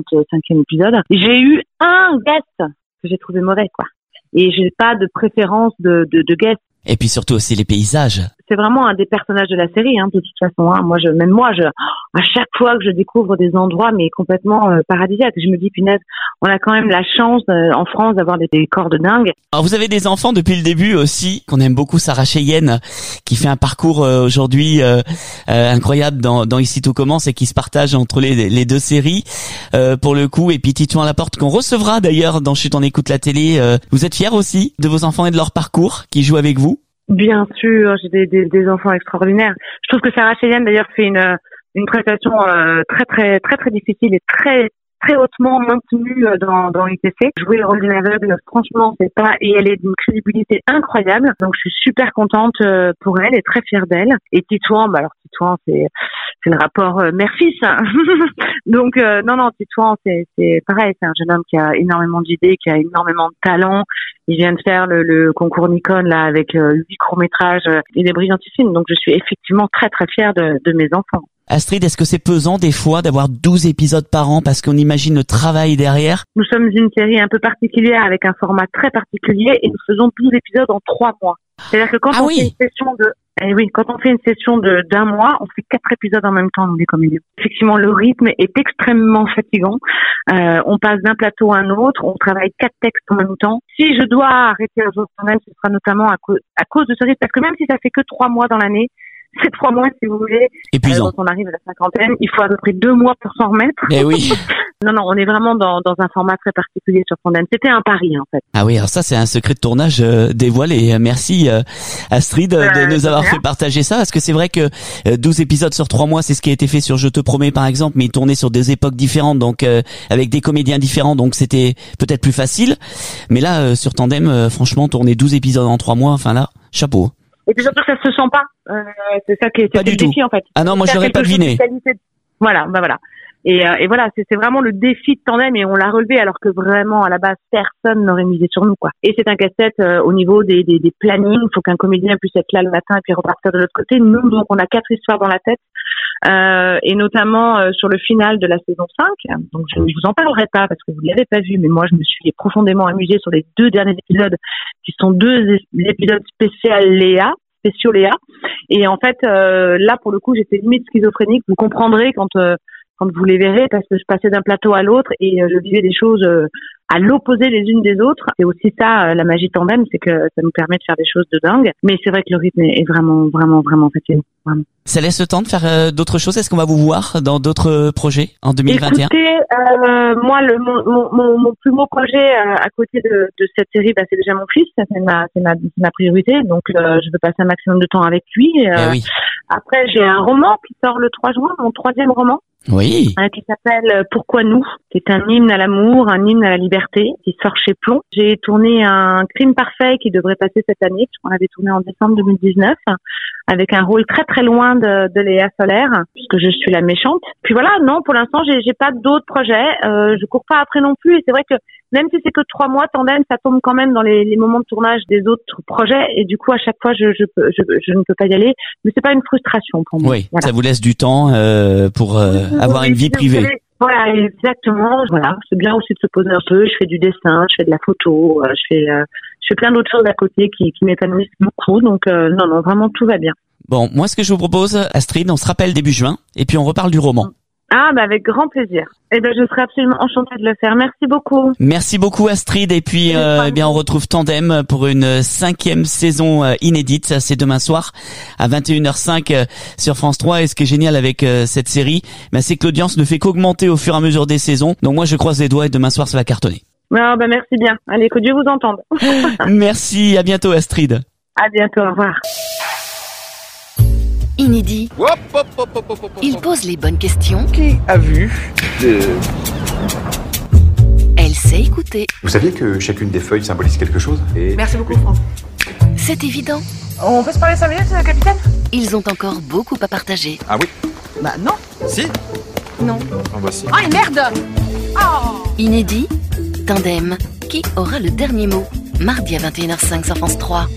65e épisode. J'ai eu un guest que j'ai trouvé mauvais, quoi. Et j'ai pas de préférence de guest. Et puis surtout aussi les paysages. C'est vraiment un des personnages de la série, de toute façon. Moi, à chaque fois que je découvre des endroits, mais complètement paradisiaques, je me dis, punaise, on a quand même la chance en France d'avoir des décors de dingue. Alors vous avez des enfants depuis le début aussi, qu'on aime beaucoup, Sarah Cheyenne, qui fait un parcours aujourd'hui incroyable dans Ici tout commence et qui se partage entre les deux séries pour le coup. Et puis Titouan Laporte qu'on recevra d'ailleurs dans Chut on écoute la télé. Vous êtes fiers aussi de vos enfants et de leur parcours qui jouent avec vous? Bien sûr, j'ai des enfants extraordinaires. Je trouve que Sarah Cheyenne d'ailleurs fait une prestation très très très très difficile et très très hautement maintenue dans l'ITC. Jouer le rôle d'une aveugle, franchement, c'est pas, et elle est d'une crédibilité incroyable. Donc je suis super contente pour elle et très fière d'elle. Et Titouan, Titouan, c'est le rapport mère-fils. Donc non, Titouan, c'est pareil, c'est un jeune homme qui a énormément d'idées, qui a énormément de talent. Il vient de faire le concours Nikon là avec 8 courts-métrages. Il est brillantissime. Donc je suis effectivement très très fière de mes enfants. Astrid, est-ce que c'est pesant des fois d'avoir 12 épisodes par an parce qu'on imagine le travail derrière? Nous sommes une série un peu particulière avec un format très particulier et nous faisons 12 épisodes en 3 mois. C'est-à-dire que quand on fait une session quand on fait une session d'un mois, on fait 4 épisodes en même temps, nous, les comédiens. Effectivement, le rythme est extrêmement fatigant. On passe d'un plateau à un autre, on travaille 4 textes en même temps. Si je dois arrêter un jour quand même, ce sera notamment à cause de ce rythme, parce que même si ça fait que 3 mois dans l'année, c'est 3 mois, si vous voulez. Épuisant. Quand on arrive à la cinquantaine, il faut à peu près 2 mois pour s'en remettre. Eh oui. Non, on est vraiment dans un format très particulier sur Tandem. C'était un pari, en fait. Ah oui, alors ça, c'est un secret de tournage dévoilé. Merci, Astrid, de nous avoir fait partager ça. Parce que c'est vrai que 12 épisodes sur 3 mois, c'est ce qui a été fait sur Je te promets, par exemple, mais tourné sur des époques différentes, donc avec des comédiens différents, donc c'était peut-être plus facile. Mais là, sur Tandem, franchement, tourner 12 épisodes en 3 mois, enfin là, chapeau. Et puis surtout, ça se sent pas. C'est ça qui est le défi, en fait. Ah non, moi, j'aurais pas deviné. Voilà. Et voilà, c'est vraiment le défi de Tandem et on l'a relevé alors que vraiment, à la base, personne n'aurait misé sur nous, quoi. Et c'est un casse-tête au niveau des plannings. Il faut qu'un comédien puisse être là le matin et puis repartir de l'autre côté. Nous, donc, on a 4 histoires dans la tête. Et notamment sur le final de la saison 5. Donc, je ne vous en parlerai pas parce que vous ne l'avez pas vu, mais moi, je me suis profondément amusée sur les 2 derniers épisodes qui sont 2 épisodes spéciaux Léa. spéciaux Léa. Et en fait, là, pour le coup, j'étais limite schizophrénique. Vous comprendrez quand vous les verrez, parce que je passais d'un plateau à l'autre et je vivais des choses à l'opposé les unes des autres. C'est aussi ça, la magie Tandem, c'est que ça nous permet de faire des choses de dingue. Mais c'est vrai que le rythme est vraiment, vraiment, vraiment fatigant. Vraiment. Ça laisse le temps de faire d'autres choses. Est-ce qu'on va vous voir dans d'autres projets en 2021? Écoutez, moi, mon plus beau projet à côté de cette série, c'est déjà mon fils. Ça, c'est ma priorité. Donc, je veux passer un maximum de temps avec lui. Oui. Après, j'ai un roman qui sort le 3 juin, mon 3e roman. Oui. Qui s'appelle Pourquoi nous? C'est un hymne à l'amour, un hymne à la liberté, qui sort chez Plomb. J'ai tourné un Crime parfait qui devrait passer cette année, puisqu'on l'avait tourné en décembre 2019, avec un rôle très très loin de Léa Solaire, puisque je suis la méchante. Puis voilà, non, pour l'instant, j'ai pas d'autres projets. Je cours pas après non plus, et c'est vrai que même si c'est que 3 mois, Tandem, ça tombe quand même dans les moments de tournage des autres projets, et du coup, à chaque fois, je ne peux pas y aller, mais c'est pas une frustration pour moi. Oui, voilà. Ça vous laisse du temps pour avoir une vie privée. Voilà, exactement. Voilà, c'est bien aussi de se poser un peu. Je fais du dessin, je fais de la photo, je fais plein d'autres choses à côté qui m'épanouissent beaucoup. Donc non, vraiment tout va bien. Bon, moi ce que je vous propose, Astrid, on se rappelle début juin et puis on reparle du roman. Ah, avec grand plaisir. Je serai absolument enchantée de le faire. Merci beaucoup. Merci beaucoup, Astrid. Et puis, on retrouve Tandem pour une 5e saison inédite. Ça, c'est demain soir à 21h05 sur France 3. Et ce qui est génial avec cette série, c'est que l'audience ne fait qu'augmenter au fur et à mesure des saisons. Donc moi, je croise les doigts et demain soir, ça va cartonner. Merci bien. Allez, que Dieu vous entende. Merci. À bientôt, Astrid. À bientôt. Au revoir. Inédit. Il pose les bonnes questions. Qui a vu Elle sait écouter. Vous saviez que chacune des feuilles symbolise quelque chose et... Merci beaucoup, Franck. C'est évident. On peut se parler 5 minutes, capitaine? Ils ont encore beaucoup à partager. Ah oui? Bah non. Si? Non. En voici. Ah, merde! Oh. Inédit. Tandem. Qui aura le dernier mot? Mardi à 21h05 sur France 3.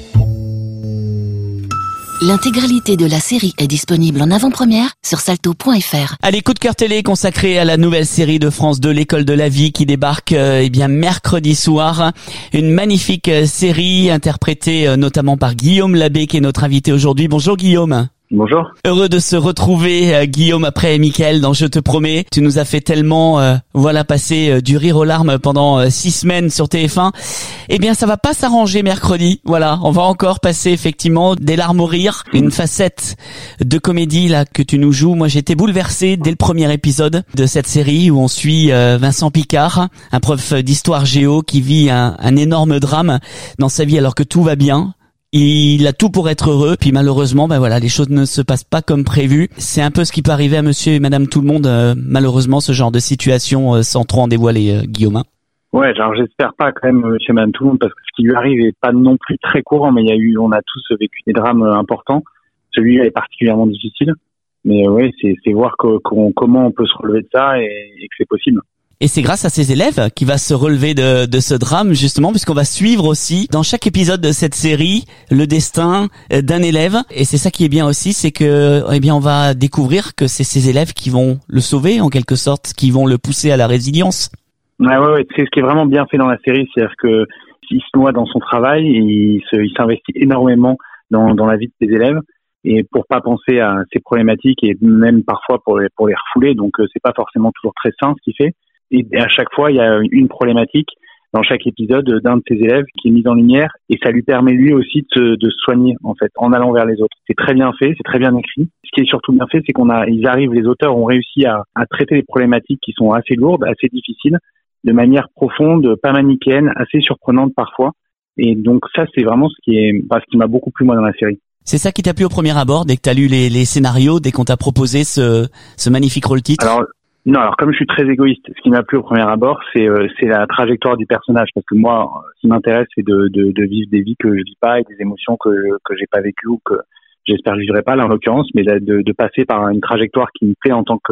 L'intégralité de la série est disponible en avant-première sur salto.fr. Allez, coup de cœur télé consacré à la nouvelle série de France 2, L'école de la vie, qui débarque mercredi soir. Une magnifique série interprétée notamment par Guillaume Labbé, qui est notre invité aujourd'hui. Bonjour Guillaume. Bonjour. Heureux de se retrouver, Guillaume, après Mickaël dans Je te promets. Tu nous as fait tellement, passer du rire aux larmes pendant 6 semaines sur TF1. Eh bien, ça va pas s'arranger mercredi. Voilà, on va encore passer effectivement des larmes au rire. Une facette de comédie là que tu nous joues. Moi, j'ai été bouleversé dès le premier épisode de cette série où on suit Vincent Picard, un prof d'histoire géo qui vit un énorme drame dans sa vie alors que tout va bien. Il a tout pour être heureux, puis malheureusement, les choses ne se passent pas comme prévu. C'est un peu ce qui peut arriver à monsieur et madame tout le monde, malheureusement, ce genre de situation, sans trop en dévoiler, Guillaume. Ouais, genre j'espère pas quand même monsieur et madame tout le monde, parce que ce qui lui arrive est pas non plus très courant, mais on a tous vécu des drames importants. Celui-là est particulièrement difficile, mais ouais, c'est voir comment on peut se relever de ça et que c'est possible. Et c'est grâce à ces élèves qu'il va se relever de ce drame, justement, puisqu'on va suivre aussi, dans chaque épisode de cette série, le destin d'un élève. Et c'est ça qui est bien aussi, c'est que, on va découvrir que c'est ces élèves qui vont le sauver, en quelque sorte, qui vont le pousser à la résilience. Ouais, c'est ce qui est vraiment bien fait dans la série, c'est-à-dire que il se noie dans son travail, et il s'investit énormément dans la vie de ses élèves. Et pour pas penser à ses problématiques, et même parfois pour les refouler. Donc, c'est pas forcément toujours très sain ce qu'il fait. Et à chaque fois, il y a une problématique dans chaque épisode d'un de ses élèves qui est mise en lumière, et ça lui permet lui aussi de se soigner, en fait, en allant vers les autres. C'est très bien fait, c'est très bien écrit. Ce qui est surtout bien fait, c'est les auteurs ont réussi à traiter les problématiques qui sont assez lourdes, assez difficiles, de manière profonde, pas manichéenne, assez surprenante parfois. Et donc ça, c'est vraiment ce qui m'a beaucoup plu moi dans la série. C'est ça qui t'a plu au premier abord, dès que t'as lu les scénarios, dès qu'on t'a proposé ce magnifique rôle-titre? Alors comme je suis très égoïste, ce qui m'a plu au premier abord, c'est la trajectoire du personnage, parce que moi, ce qui m'intéresse, c'est de vivre des vies que je vis pas et des émotions que j'ai pas vécues ou que j'espère que je vivrai pas là en l'occurrence, mais de passer par une trajectoire qui me plaît en tant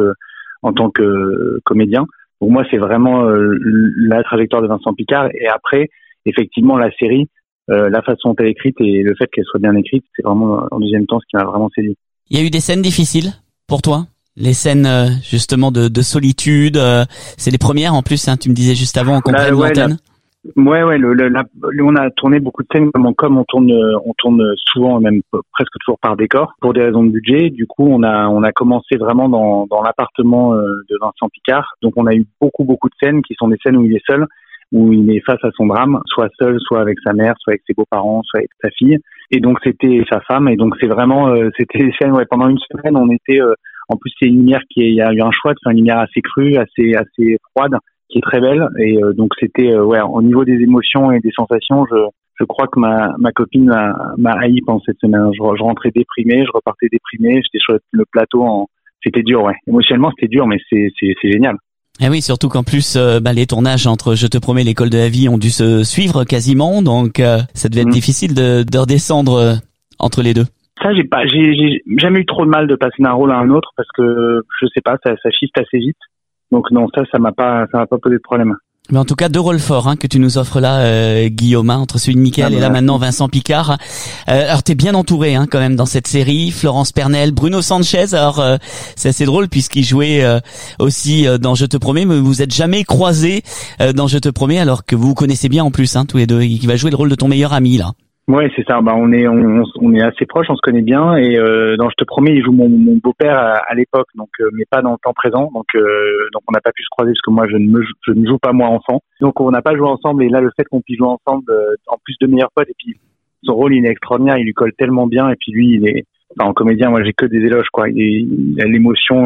que comédien. Pour moi, c'est vraiment la trajectoire de Vincent Picard. Et après, effectivement, la série, la façon dont elle est écrite et le fait qu'elle soit bien écrite, c'est vraiment en deuxième temps ce qui m'a vraiment séduit. Il y a eu des scènes difficiles pour toi? Les scènes justement de solitude, c'est les premières en plus, hein, tu me disais juste avant en compagnie de l'antenne. Ouais, on a tourné beaucoup de scènes comme on tourne souvent, même presque toujours par décor, pour des raisons de budget. Du coup, on a commencé vraiment dans l'appartement de Vincent Picard. Donc, on a eu beaucoup de scènes qui sont des scènes où il est seul, où il est face à son drame, soit seul, soit avec sa mère, soit avec ses beaux-parents, soit avec sa fille. Et donc, c'était sa femme. Et donc, c'est vraiment, c'était des scènes, pendant une semaine, on était, en plus, c'est une lumière il y a eu un choix de faire une lumière assez crue, assez froide, qui est très belle. Et donc, c'était, au niveau des émotions et des sensations, je crois que ma copine m'a haï pendant cette semaine. Je rentrais déprimé, je repartais déprimé, j'étais sur le plateau c'était dur, ouais. Émotionnellement, c'était dur, mais c'est génial. Eh oui, surtout qu'en plus, les tournages entre Je te promets, l'école de la vie ont dû se suivre quasiment, donc ça devait être difficile de redescendre entre les deux. Ça, j'ai jamais eu trop de mal de passer d'un rôle à un autre parce que je sais pas, ça shift assez vite. Donc non, ça m'a pas posé de problème. Mais en tout cas, 2 rôles forts que tu nous offres là, Guillaume, entre celui de Mickaël et là maintenant Vincent Picard. Alors t'es bien entouré quand même dans cette série. Florence Pernel, Bruno Sanchez. Alors c'est assez drôle puisqu'il jouait aussi dans Je te promets, mais vous êtes jamais croisés dans Je te promets alors que vous vous connaissez bien en plus tous les deux. Il va jouer le rôle de ton meilleur ami là. Ouais, c'est ça. On est assez proches, on se connaît bien. Et dans Je te promets, il joue mon beau-père à l'époque, donc mais pas dans le temps présent. Donc on n'a pas pu se croiser parce que moi je ne joue pas moi enfant. Donc on n'a pas joué ensemble. Et là, le fait qu'on puisse jouer ensemble, en plus de meilleurs potes, et puis son rôle il est extraordinaire, il lui colle tellement bien. Et puis lui, il est en comédien, moi j'ai que des éloges quoi. Il a l'émotion,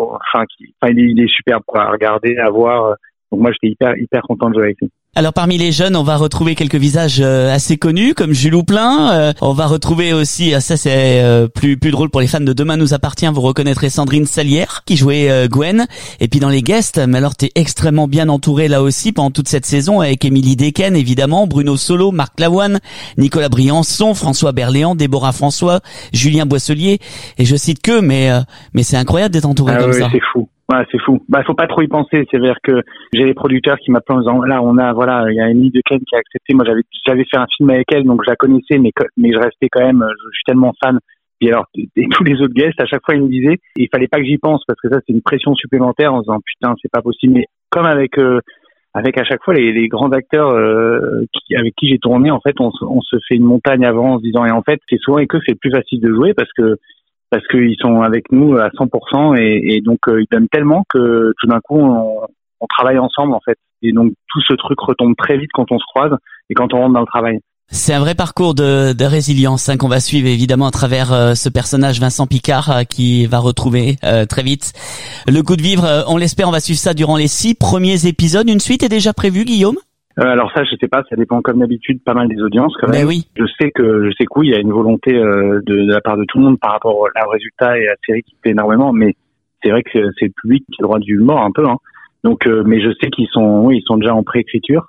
il est superbe quoi à regarder, à voir. Donc moi j'étais hyper content de jouer avec lui. Alors parmi les jeunes, on va retrouver quelques visages assez connus comme Jules Houplin. On va retrouver aussi, ça c'est plus drôle pour les fans de Demain nous appartient, vous reconnaîtrez Sandrine Salière qui jouait Gwen. Et puis dans les guests, mais alors t'es extrêmement bien entouré là aussi pendant toute cette saison avec Émilie Dequesne évidemment, Bruno Solo, Marc Lavoine, Nicolas Briançon, François Berléand, Déborah François, Julien Boisselier. Et je cite que, mais c'est incroyable d'être entouré comme ça. C'est fou. Ouais, c'est fou. Faut pas trop y penser. C'est-à-dire que j'ai les producteurs qui m'appellent en disant, là, il y a Émilie Dequesne qui a accepté. Moi, j'avais fait un film avec elle, donc je la connaissais, mais je restais quand même, je suis tellement fan. Et alors, et tous les autres guests, à chaque fois, ils me disaient, il fallait pas que j'y pense, parce que ça, c'est une pression supplémentaire en disant, putain, c'est pas possible. Mais comme avec à chaque fois les grands acteurs, avec qui j'ai tourné, en fait, on se fait une montagne avant en se disant, et en fait, c'est souvent avec eux, c'est plus facile de jouer parce qu'ils sont avec nous à 100% et donc ils donnent tellement que tout d'un coup on travaille ensemble en fait. Et donc tout ce truc retombe très vite quand on se croise et quand on rentre dans le travail. C'est un vrai parcours de résilience qu'on va suivre évidemment à travers ce personnage Vincent Picard qui va retrouver très vite le goût de vivre. On l'espère, on va suivre ça durant les 6 premiers épisodes. Une suite est déjà prévue, Guillaume ? Alors ça, je sais pas, ça dépend comme d'habitude pas mal des audiences quand même. Ben oui. Je sais que oui, il y a une volonté de la part de tout le monde par rapport au résultat et à la série qui plaît énormément, mais c'est vrai que c'est le public qui a le droit du mort un peu Donc mais je sais qu'ils sont déjà en préécriture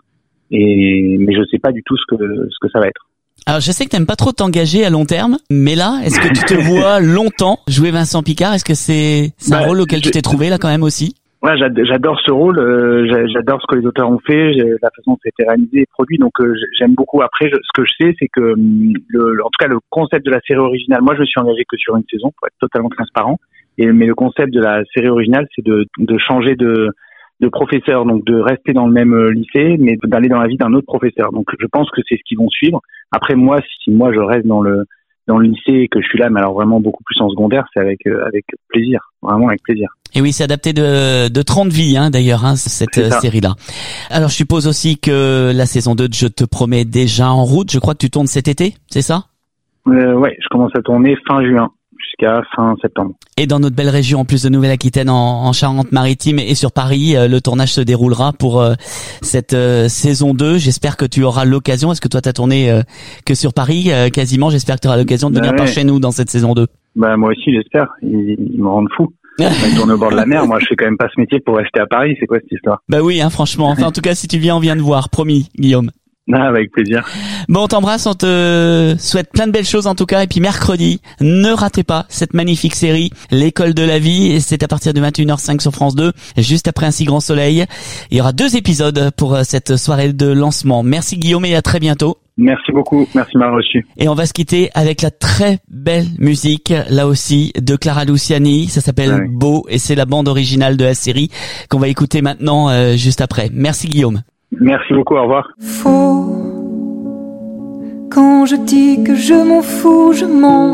mais je sais pas du tout ce que ça va être. Alors je sais que t'aimes pas trop t'engager à long terme, mais là, est-ce que tu te vois longtemps jouer Vincent Picard ? Est-ce que c'est un rôle auquel tu t'es trouvé là quand même aussi ? Ouais, j'adore ce rôle, j'adore ce que les auteurs ont fait, la façon dont ça a été réalisé et produit, donc j'aime beaucoup. Après, ce que je sais, c'est que en tout cas le concept de la série originale, moi je me suis engagé que sur une saison pour être totalement transparent, mais le concept de la série originale, c'est de changer de professeur, donc de rester dans le même lycée, mais d'aller dans la vie d'un autre professeur. Donc je pense que c'est ce qu'ils vont suivre. Après moi, si moi je reste dans le lycée et que je suis là, mais alors vraiment beaucoup plus en secondaire, c'est avec plaisir, vraiment avec plaisir. Et oui, c'est adapté de 30 vies, d'ailleurs, cette série-là. Alors, je suppose aussi que la saison 2 de Je te promets déjà en route. Je crois que tu tournes cet été, c'est ça ? Ouais, je commence à tourner fin juin jusqu'à fin septembre. Et dans notre belle région, en plus de Nouvelle-Aquitaine, en Charente-Maritime et sur Paris, le tournage se déroulera pour cette saison 2. J'espère que tu auras l'occasion. Est-ce que toi, t'as tourné que sur Paris quasiment ? J'espère que tu auras l'occasion de venir par chez nous dans cette saison 2. Moi aussi, j'espère. Ils me rendent fou. On tourne au bord de la mer. Moi, je fais quand même pas ce métier pour rester à Paris. C'est quoi cette histoire ? Oui, franchement. Enfin, en tout cas, si tu viens, on vient te voir. Promis, Guillaume. Avec plaisir. Bon, on t'embrasse, on te souhaite plein de belles choses en tout cas. Et puis mercredi, ne ratez pas cette magnifique série, L'école de la vie. C'est à partir de 21h05 sur France 2, juste après Un si grand soleil. Il y aura 2 épisodes pour cette soirée de lancement. Merci Guillaume et à très bientôt. Merci beaucoup, merci de m'avoir reçu. Et on va se quitter avec la très belle musique, là aussi, de Clara Luciani. Ça s'appelle Beau et c'est la bande originale de la série qu'on va écouter maintenant juste après. Merci Guillaume. Merci beaucoup, au revoir. Faux. Quand je dis que je m'en fous, je mens.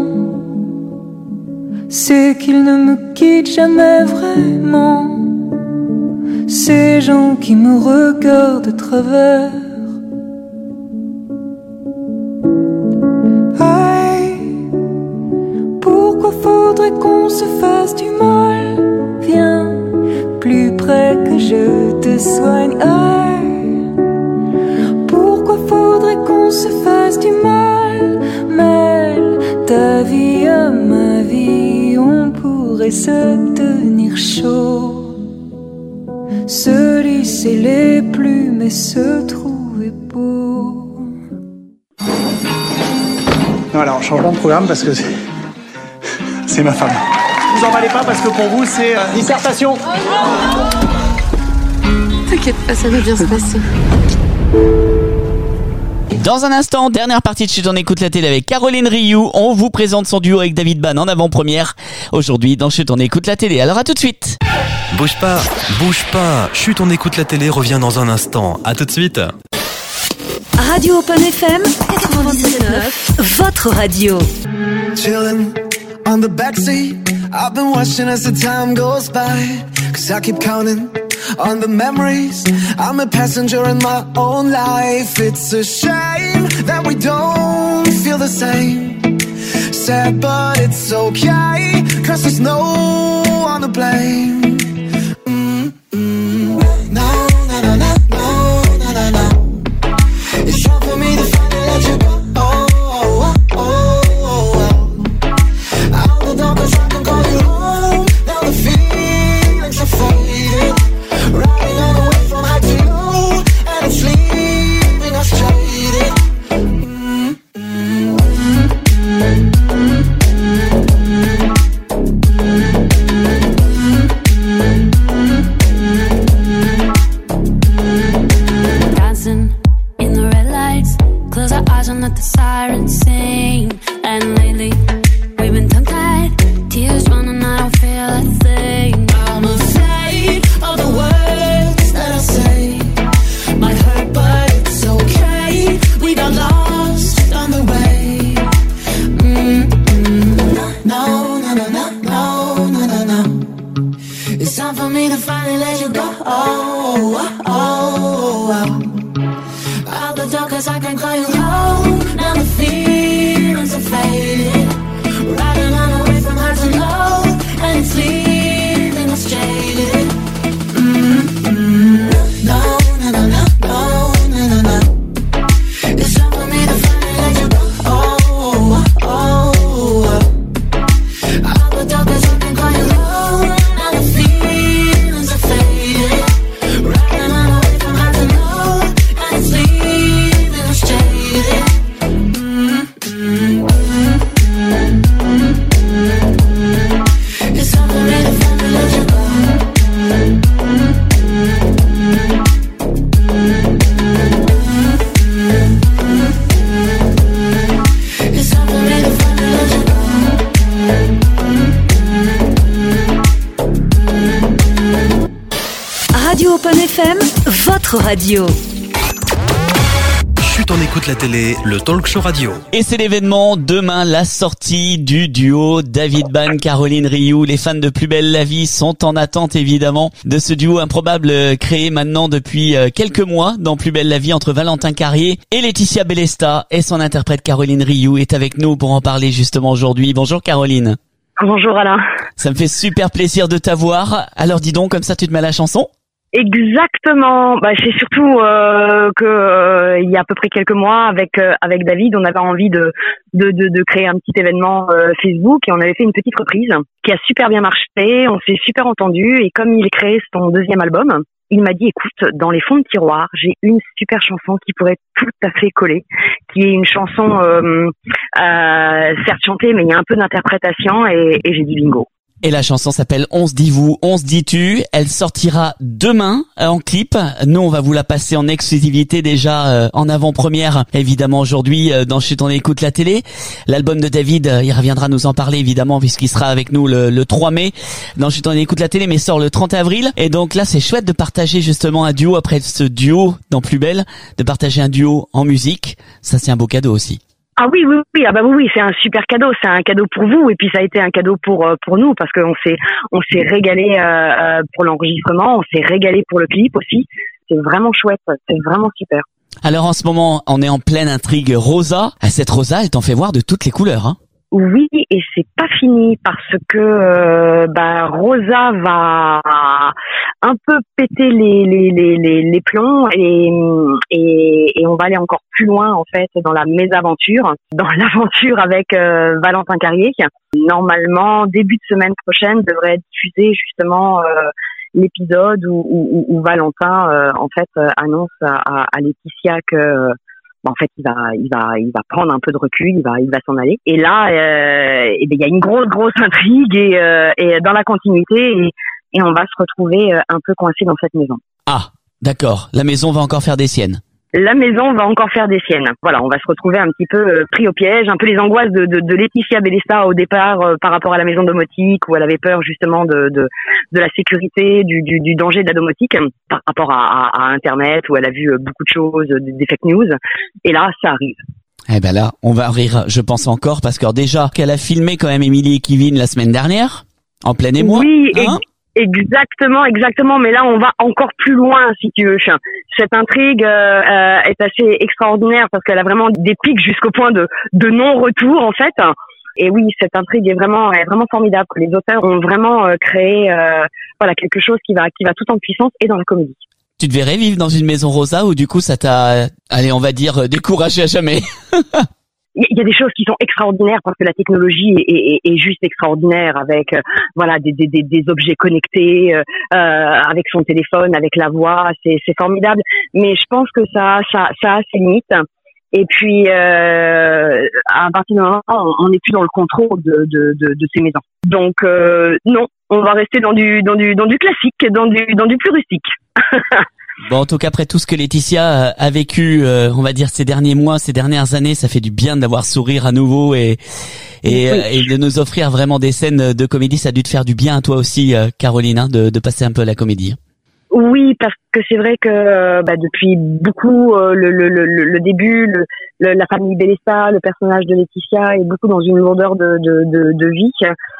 C'est qu'ils ne me quittent jamais vraiment. Ces gens qui me regardent de travers. Aïe, pourquoi faudrait qu'on se fasse du mal? Viens plus près que je te soigne. Aïe, pourquoi faudrait qu'on se fasse du mal? Mêle ta vie à ma vie, on pourrait se tenir chaud. Se lisser les plumes et se trouver beau. Voilà, on change de programme parce que c'est ma femme. Vous emballez pas parce que pour vous c'est dissertation. T'inquiète pas, ça va bien se passer. Dans un instant, dernière partie de Chut on écoute la télé avec Caroline Rioux. On vous présente son duo avec David Bann en avant-première aujourd'hui dans Chut on écoute la télé. Alors à tout de suite. Bouge pas. Chut on écoute la télé revient dans un instant. À tout de suite. Radio Open FM 97.9, votre radio. Chillin' on the backseat, I've been watching as the time goes by. 'Cause I keep counting on the memories. I'm a passenger in my own life. It's a shame that we don't feel the same. Sad but it's okay, 'cause there's no one to blame. No, no, no, no, no, no, no, no. It's time for me to finally let you go. Oh, oh, oh, oh, oh. Out the door 'cause I can call you home. Now the feelings are faded. Riding on the way from high to low, and it's leaving us jaded. Dancing in the red lights, close our eyes and let the sirens sing. And lately, we've been tongue-tied, tears running, I don't feel a thing. I'm afraid of the words that I say. Might hurt, but it's okay. We got lost on the way. No, no, no, no, no, no, no, no. It's time for me to finally let you go. Oh, oh, oh, oh. Out the door 'cause I can call you home. Now the feelings are faded. Riding on the way from high to low, and it's leaving us jaded. No, no, no, no, no, no, no, no. It's time for me to finally let you go. Oh, oh, oh, oh. Out the door 'cause I can call you home. Now the feelings are faded. Riding on the way from high to low, and it's leaving us jaded. It's time for me to finally let you go. It's time for me to finally let you go. Radio Open FM, votre radio. Chut on écoute la télé, le talk show radio. Et c'est l'événement demain, la sortie du duo David Bann, Caroline Rioux. Les fans de Plus belle la vie sont en attente évidemment de ce duo improbable créé maintenant depuis quelques mois dans Plus belle la vie entre Valentin Carrier et Laetitia Bellesta. Et son interprète Caroline Rioux est avec nous pour en parler justement aujourd'hui. Bonjour Caroline. Bonjour Alain. Ça me fait super plaisir de t'avoir. Alors dis donc, comme ça tu te mets à la chanson ? Exactement. C'est surtout que il y a à peu près quelques mois avec David, on avait envie de créer un petit événement Facebook et on avait fait une petite reprise qui a super bien marché. On s'est super entendu et comme il créait son deuxième album, il m'a dit écoute, dans les fonds de tiroir, j'ai une super chanson qui pourrait tout à fait coller, qui est une chanson certes chantée mais il y a un peu d'interprétation et j'ai dit bingo. Et la chanson s'appelle On se dit vous, on se dit tu. Elle sortira demain en clip. Nous, on va vous la passer en exclusivité déjà en avant-première, évidemment aujourd'hui dans Chut on écoute la télé. L'album de David, il reviendra nous en parler évidemment puisqu'il sera avec nous le 3 mai dans Chut on écoute la télé, mais sort le 30 avril. Et donc là, c'est chouette de partager justement un duo après ce duo dans Plus Belle, de partager un duo en musique. Ça, c'est un beau cadeau aussi. Ah oui, c'est un super cadeau, c'est un cadeau pour vous et puis ça a été un cadeau pour nous parce qu'on s'est régalé pour l'enregistrement, on s'est régalé pour le clip aussi. C'est vraiment chouette, c'est vraiment super. Alors en ce moment, on est en pleine intrigue Rosa. Cette Rosa, elle t'en fait voir de toutes les couleurs, hein. Oui, et c'est pas fini parce que Rosa va un peu péter les plombs et on va aller encore plus loin en fait dans la mésaventure, dans l'aventure avec Valentin Carrier. Normalement, début de semaine prochaine devrait être diffusé justement l'épisode où Valentin en fait annonce à Laetitia que en fait, il va prendre un peu de recul, il va s'en aller. Et là, il y a une grosse intrigue et dans la continuité et on va se retrouver un peu coincé dans cette maison. Ah, d'accord. La maison va encore faire des siennes. La maison va encore faire des siennes. Voilà, on va se retrouver un petit peu pris au piège, un peu les angoisses de Laetitia Bellessa au départ par rapport à la maison domotique où elle avait peur justement de la sécurité, du danger de la domotique par rapport à Internet où elle a vu beaucoup de choses, des fake news. Et là, ça arrive. Eh ben là, on va rire, je pense encore, parce que déjà qu'elle a filmé quand même Émilie et Kevin la semaine dernière, en plein émoi. Oui, Exactement, mais là on va encore plus loin si tu veux. Cette intrigue est assez extraordinaire parce qu'elle a vraiment des pics jusqu'au point de non-retour en fait. Et oui, cette intrigue est vraiment formidable. Les auteurs ont vraiment créé quelque chose qui va tout en puissance et dans la comédie. Tu te verrais vivre dans une maison Rosa ou du coup ça t'a, on va dire, découragé à jamais? Il y a des choses qui sont extraordinaires parce que la technologie est juste extraordinaire avec des objets connectés avec son téléphone, avec la voix, c'est formidable. Mais je pense que ça a ses limites. Et puis à partir d'un moment, on n'est plus dans le contrôle de ces maisons. Donc non, on va rester dans du classique, dans du plus rustique. Bon, en tout cas, après tout ce que Laetitia a vécu, on va dire ces derniers mois, ces dernières années, ça fait du bien d'avoir sourire à nouveau et de nous offrir vraiment des scènes de comédie. Ça a dû te faire du bien à toi aussi, Caroline, hein, de passer un peu à la comédie. Oui, parce que c'est vrai que depuis beaucoup le début, la famille Bellessa, le personnage de Laetitia est beaucoup dans une lourdeur de vie.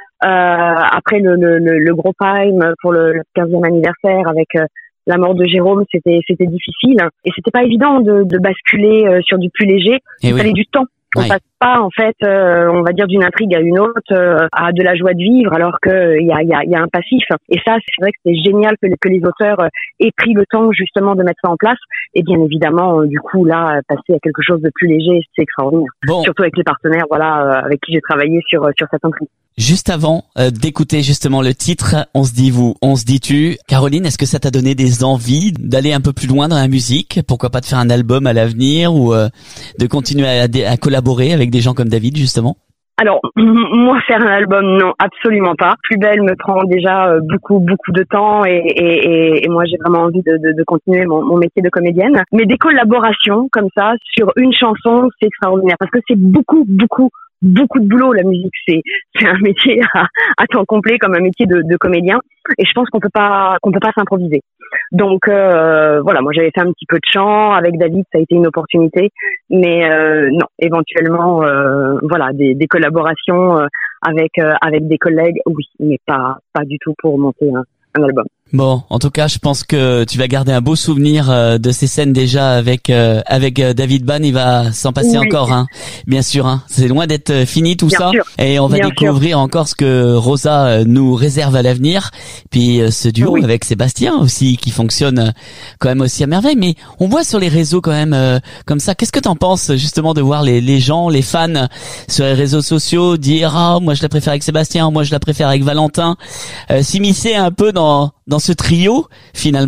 Après le gros time pour le 15e anniversaire avec la mort de Jérôme, c'était difficile et c'était pas évident de basculer sur du plus léger. Il fallait du temps. On passe pas en fait, on va dire d'une intrigue à une autre, à de la joie de vivre, alors que il y a un passif. Et ça, c'est vrai que c'est génial que les auteurs aient pris le temps justement de mettre ça en place. Et bien évidemment, du coup là, passer à quelque chose de plus léger, c'est extraordinaire. Bon. Surtout avec les partenaires, avec qui j'ai travaillé sur cette intrigue. Juste avant d'écouter justement le titre, on se dit vous, on se dit tu. Caroline, est-ce que ça t'a donné des envies d'aller un peu plus loin dans la musique? Pourquoi pas de faire un album à l'avenir ou de continuer à collaborer avec des gens comme David justement? Alors, moi, faire un album, non, absolument pas. Plus Belle me prend déjà beaucoup de temps et moi, j'ai vraiment envie de continuer mon métier de comédienne. Mais des collaborations comme ça sur une chanson, c'est extraordinaire parce que c'est beaucoup de boulot. La musique, c'est un métier à temps complet comme un métier de comédien et je pense qu'on peut pas s'improviser. Donc moi j'avais fait un petit peu de chant avec David, ça a été une opportunité, mais non, éventuellement des collaborations avec des collègues, oui, mais pas du tout pour monter un album. Bon, en tout cas, je pense que tu vas garder un beau souvenir de ces scènes déjà avec David Ban. Il va s'en passer encore, hein. Bien sûr, hein. C'est loin d'être fini tout ça. Sûr. Et on va découvrir encore ce que Rosa nous réserve à l'avenir. Puis ce duo avec Sébastien aussi qui fonctionne quand même aussi à merveille. Mais on voit sur les réseaux quand même comme ça. Qu'est-ce que t'en penses justement de voir les gens, les fans sur les réseaux sociaux dire moi je la préfère avec Sébastien, moi je la préfère avec Valentin, s'immiscer un peu dans ce trio finalement?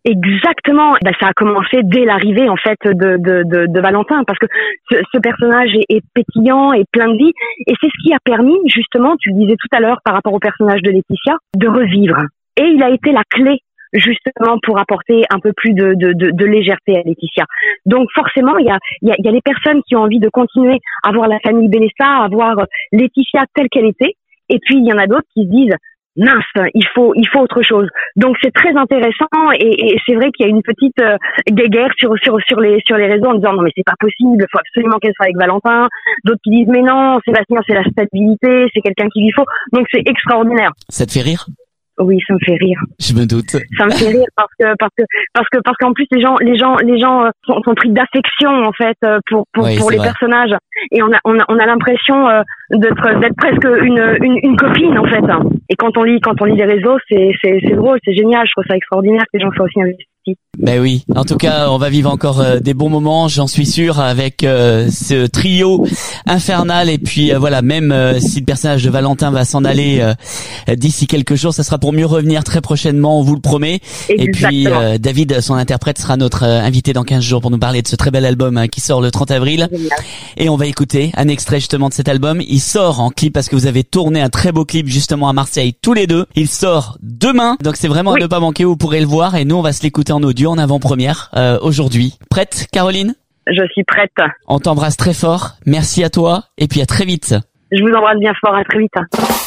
Exactement. Ça a commencé dès l'arrivée en fait de Valentin, parce que ce personnage est pétillant et plein de vie, et c'est ce qui a permis justement, tu le disais tout à l'heure par rapport au personnage de Laetitia, de revivre. Et il a été la clé justement pour apporter un peu plus de légèreté à Laetitia. Donc forcément, il y a les personnes qui ont envie de continuer à voir la famille Bélessa, à voir Laetitia telle qu'elle était, et puis il y en a d'autres qui se disent mince, il faut autre chose. Donc c'est très intéressant, et c'est vrai qu'il y a une petite guéguerre sur les réseaux en disant non mais c'est pas possible, il faut absolument qu'elle soit avec Valentin. D'autres qui disent mais non, Sébastien c'est la stabilité, c'est quelqu'un qu'il lui faut. Donc c'est extraordinaire. Ça te fait rire? Oui, ça me fait rire. Je me doute. Ça me fait rire parce qu'en plus les gens sont pris d'affection en fait pour les personnages, et on a l'impression d'être presque une copine en fait. Et quand on lit les réseaux, c'est drôle, c'est génial. Je trouve ça extraordinaire que les gens soient aussi investis. Ben oui. En tout cas, on va vivre encore des bons moments, j'en suis sûr, avec ce trio infernal. Et puis voilà, même si le personnage de Valentin va s'en aller d'ici quelques jours, ça sera pour mieux revenir très prochainement, on vous le promet. Exactement. Et puis David, son interprète, sera notre invité dans 15 jours pour nous parler de ce très bel album qui sort le 30 avril. Génial. Et on va écouter un extrait justement de cet album. Il sort en clip parce que vous avez tourné un très beau clip justement à Marseille tous les deux. Il sort demain, donc c'est vraiment à ne pas manquer, vous pourrez le voir. Et nous, on va se l'écouter en audio en avant-première aujourd'hui. Prête, Caroline? Je suis prête. On t'embrasse très fort. Merci à toi et puis à très vite. Je vous embrasse bien fort, à très vite.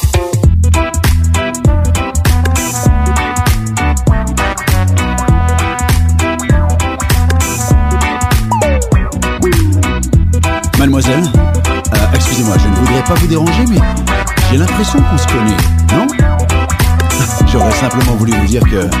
Mademoiselle, excusez-moi, je ne voudrais pas vous déranger, mais j'ai l'impression qu'on se connaît, non? J'aurais simplement voulu vous dire que...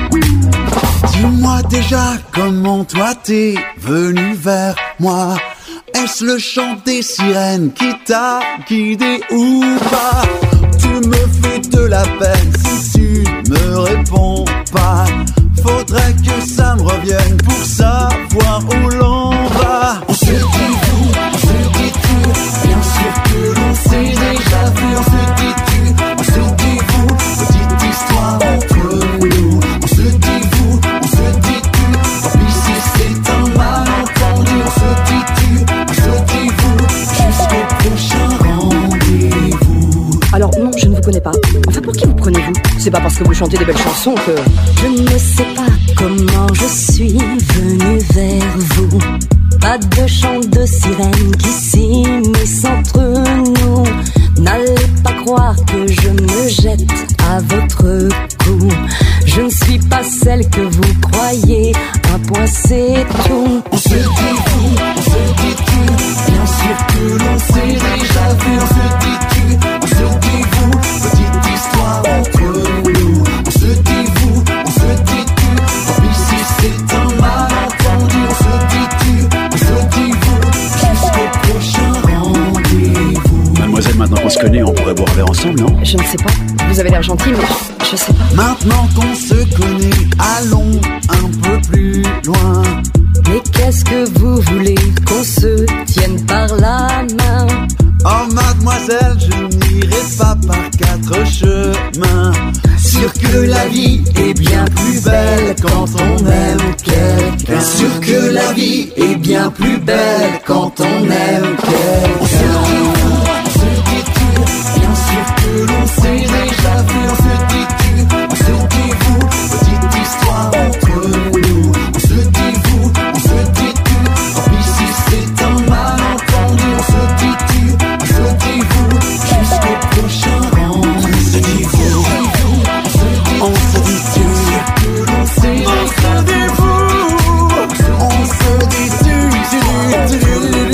Dis-moi déjà comment toi t'es venu vers moi. Est-ce le chant des sirènes qui t'a guidé ou pas? Tu me fais de la peine si tu me réponds pas. Faudrait que ça me revienne pour savoir où l'on va. On se dit vous, on se dit tu, bien sûr que l'on s'est déjà vu. On se dit tu, on se dit vous, petite histoire entre nous. On se dit vous, on se dit tu, tant pis si c'est un malentendu. On se dit tu, on se dit vous, jusqu'au prochain rendez-vous. Alors non, je ne vous connais pas. Enfin, pour qui vous prenez-vous? C'est pas parce que vous chantez des belles chansons que... Je ne sais pas comment je suis venue vers vous. Pas de chant de sirène qui s'immisce entre nous. N'allez pas croire que je me jette à votre cou. Je ne suis pas celle que vous croyez. Un point c'est tout. On se dit vous, on se dit tu, bien sûr que l'on s'est déjà vu. On se dit tu, on se dit vous, petite histoire entre nous. On se dit vous, on se dit tu, tant pis si c'est un malentendu. On se dit tu, on se dit vous, jusqu'au prochain rendez-vous. Mademoiselle, maintenant qu'on se connaît, on pourrait boire un verre ensemble, non? Je ne sais pas. Vous avez l'air gentil, mais je sais pas. Maintenant qu'on se connaît, allons un peu plus loin. Mais qu'est-ce que vous voulez? Qu'on se tienne par la main? Oh mademoiselle, je n'irai pas par quatre chemins. Sûr que la vie est bien plus belle quand on aime quelqu'un. Sûr que la vie est bien plus belle quand on aime quelqu'un. On se dit vous, on se dit tu, bien sûr que l'on s'est déjà vu. On se dit tu, on se dit vous, petite histoire entre nous. On se dit vous, on se dit tu, tant pis si c'est un malentendu. On se dit tu, on se dit vous, jusqu'au prochain rendez-vous. On se dit vous, on se dit tu, que l'on s'est déjà vu. On se dit tu, on se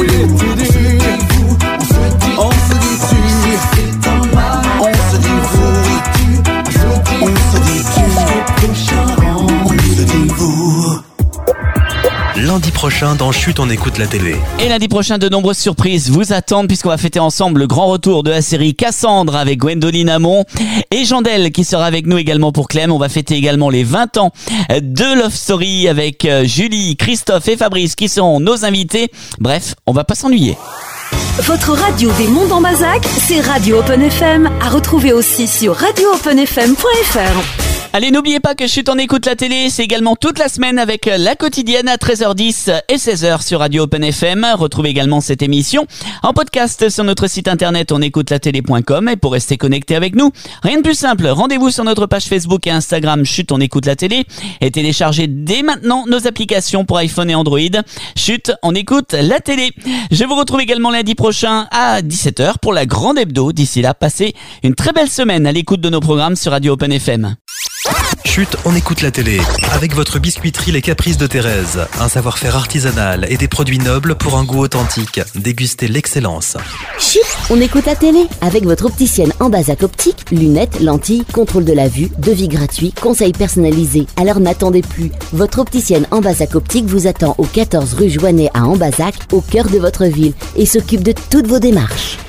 dit tu, c'est un mal. On se dit vous, on se dit tu, jusqu'au prochain rendez-vous. On se dit vous. Lundi prochain dans Chut, on écoute la télé. Et lundi prochain, de nombreuses surprises vous attendent puisqu'on va fêter ensemble le grand retour de la série Cassandre avec Gwendoline Amon et Jandel qui sera avec nous également pour Clem. On va fêter également les 20 ans de Love Story avec Julie, Christophe et Fabrice qui seront nos invités. Bref, on va pas s'ennuyer. Votre radio des Monts d'Ambazac, c'est Radio Open FM, à retrouver aussi sur radioopenfm.fr. Allez, n'oubliez pas que Chut, on écoute la télé, c'est également toute la semaine avec la quotidienne à 13h10 et 16h sur Radio Open FM. Retrouvez également cette émission en podcast sur notre site internet onécoutelatélé.com. Et pour rester connecté avec nous, rien de plus simple, rendez-vous sur notre page Facebook et Instagram Chut, on écoute la télé et téléchargez dès maintenant nos applications pour iPhone et Android. Chut, on écoute la télé. Je vous retrouve également lundi prochain à 17h pour la grande hebdo. D'ici là, passez une très belle semaine à l'écoute de nos programmes sur Radio Open FM. Chut, on écoute la télé. Avec votre biscuiterie Les Caprices de Thérèse. Un savoir-faire artisanal et des produits nobles pour un goût authentique. Dégustez l'excellence. Chut, on écoute la télé. Avec votre opticienne en Ambazac Optique, lunettes, lentilles, contrôle de la vue, devis gratuit, conseils personnalisés. Alors n'attendez plus. Votre opticienne en Ambazac Optique vous attend au 14 rue Joannet à Ambazac, au cœur de votre ville, et s'occupe de toutes vos démarches.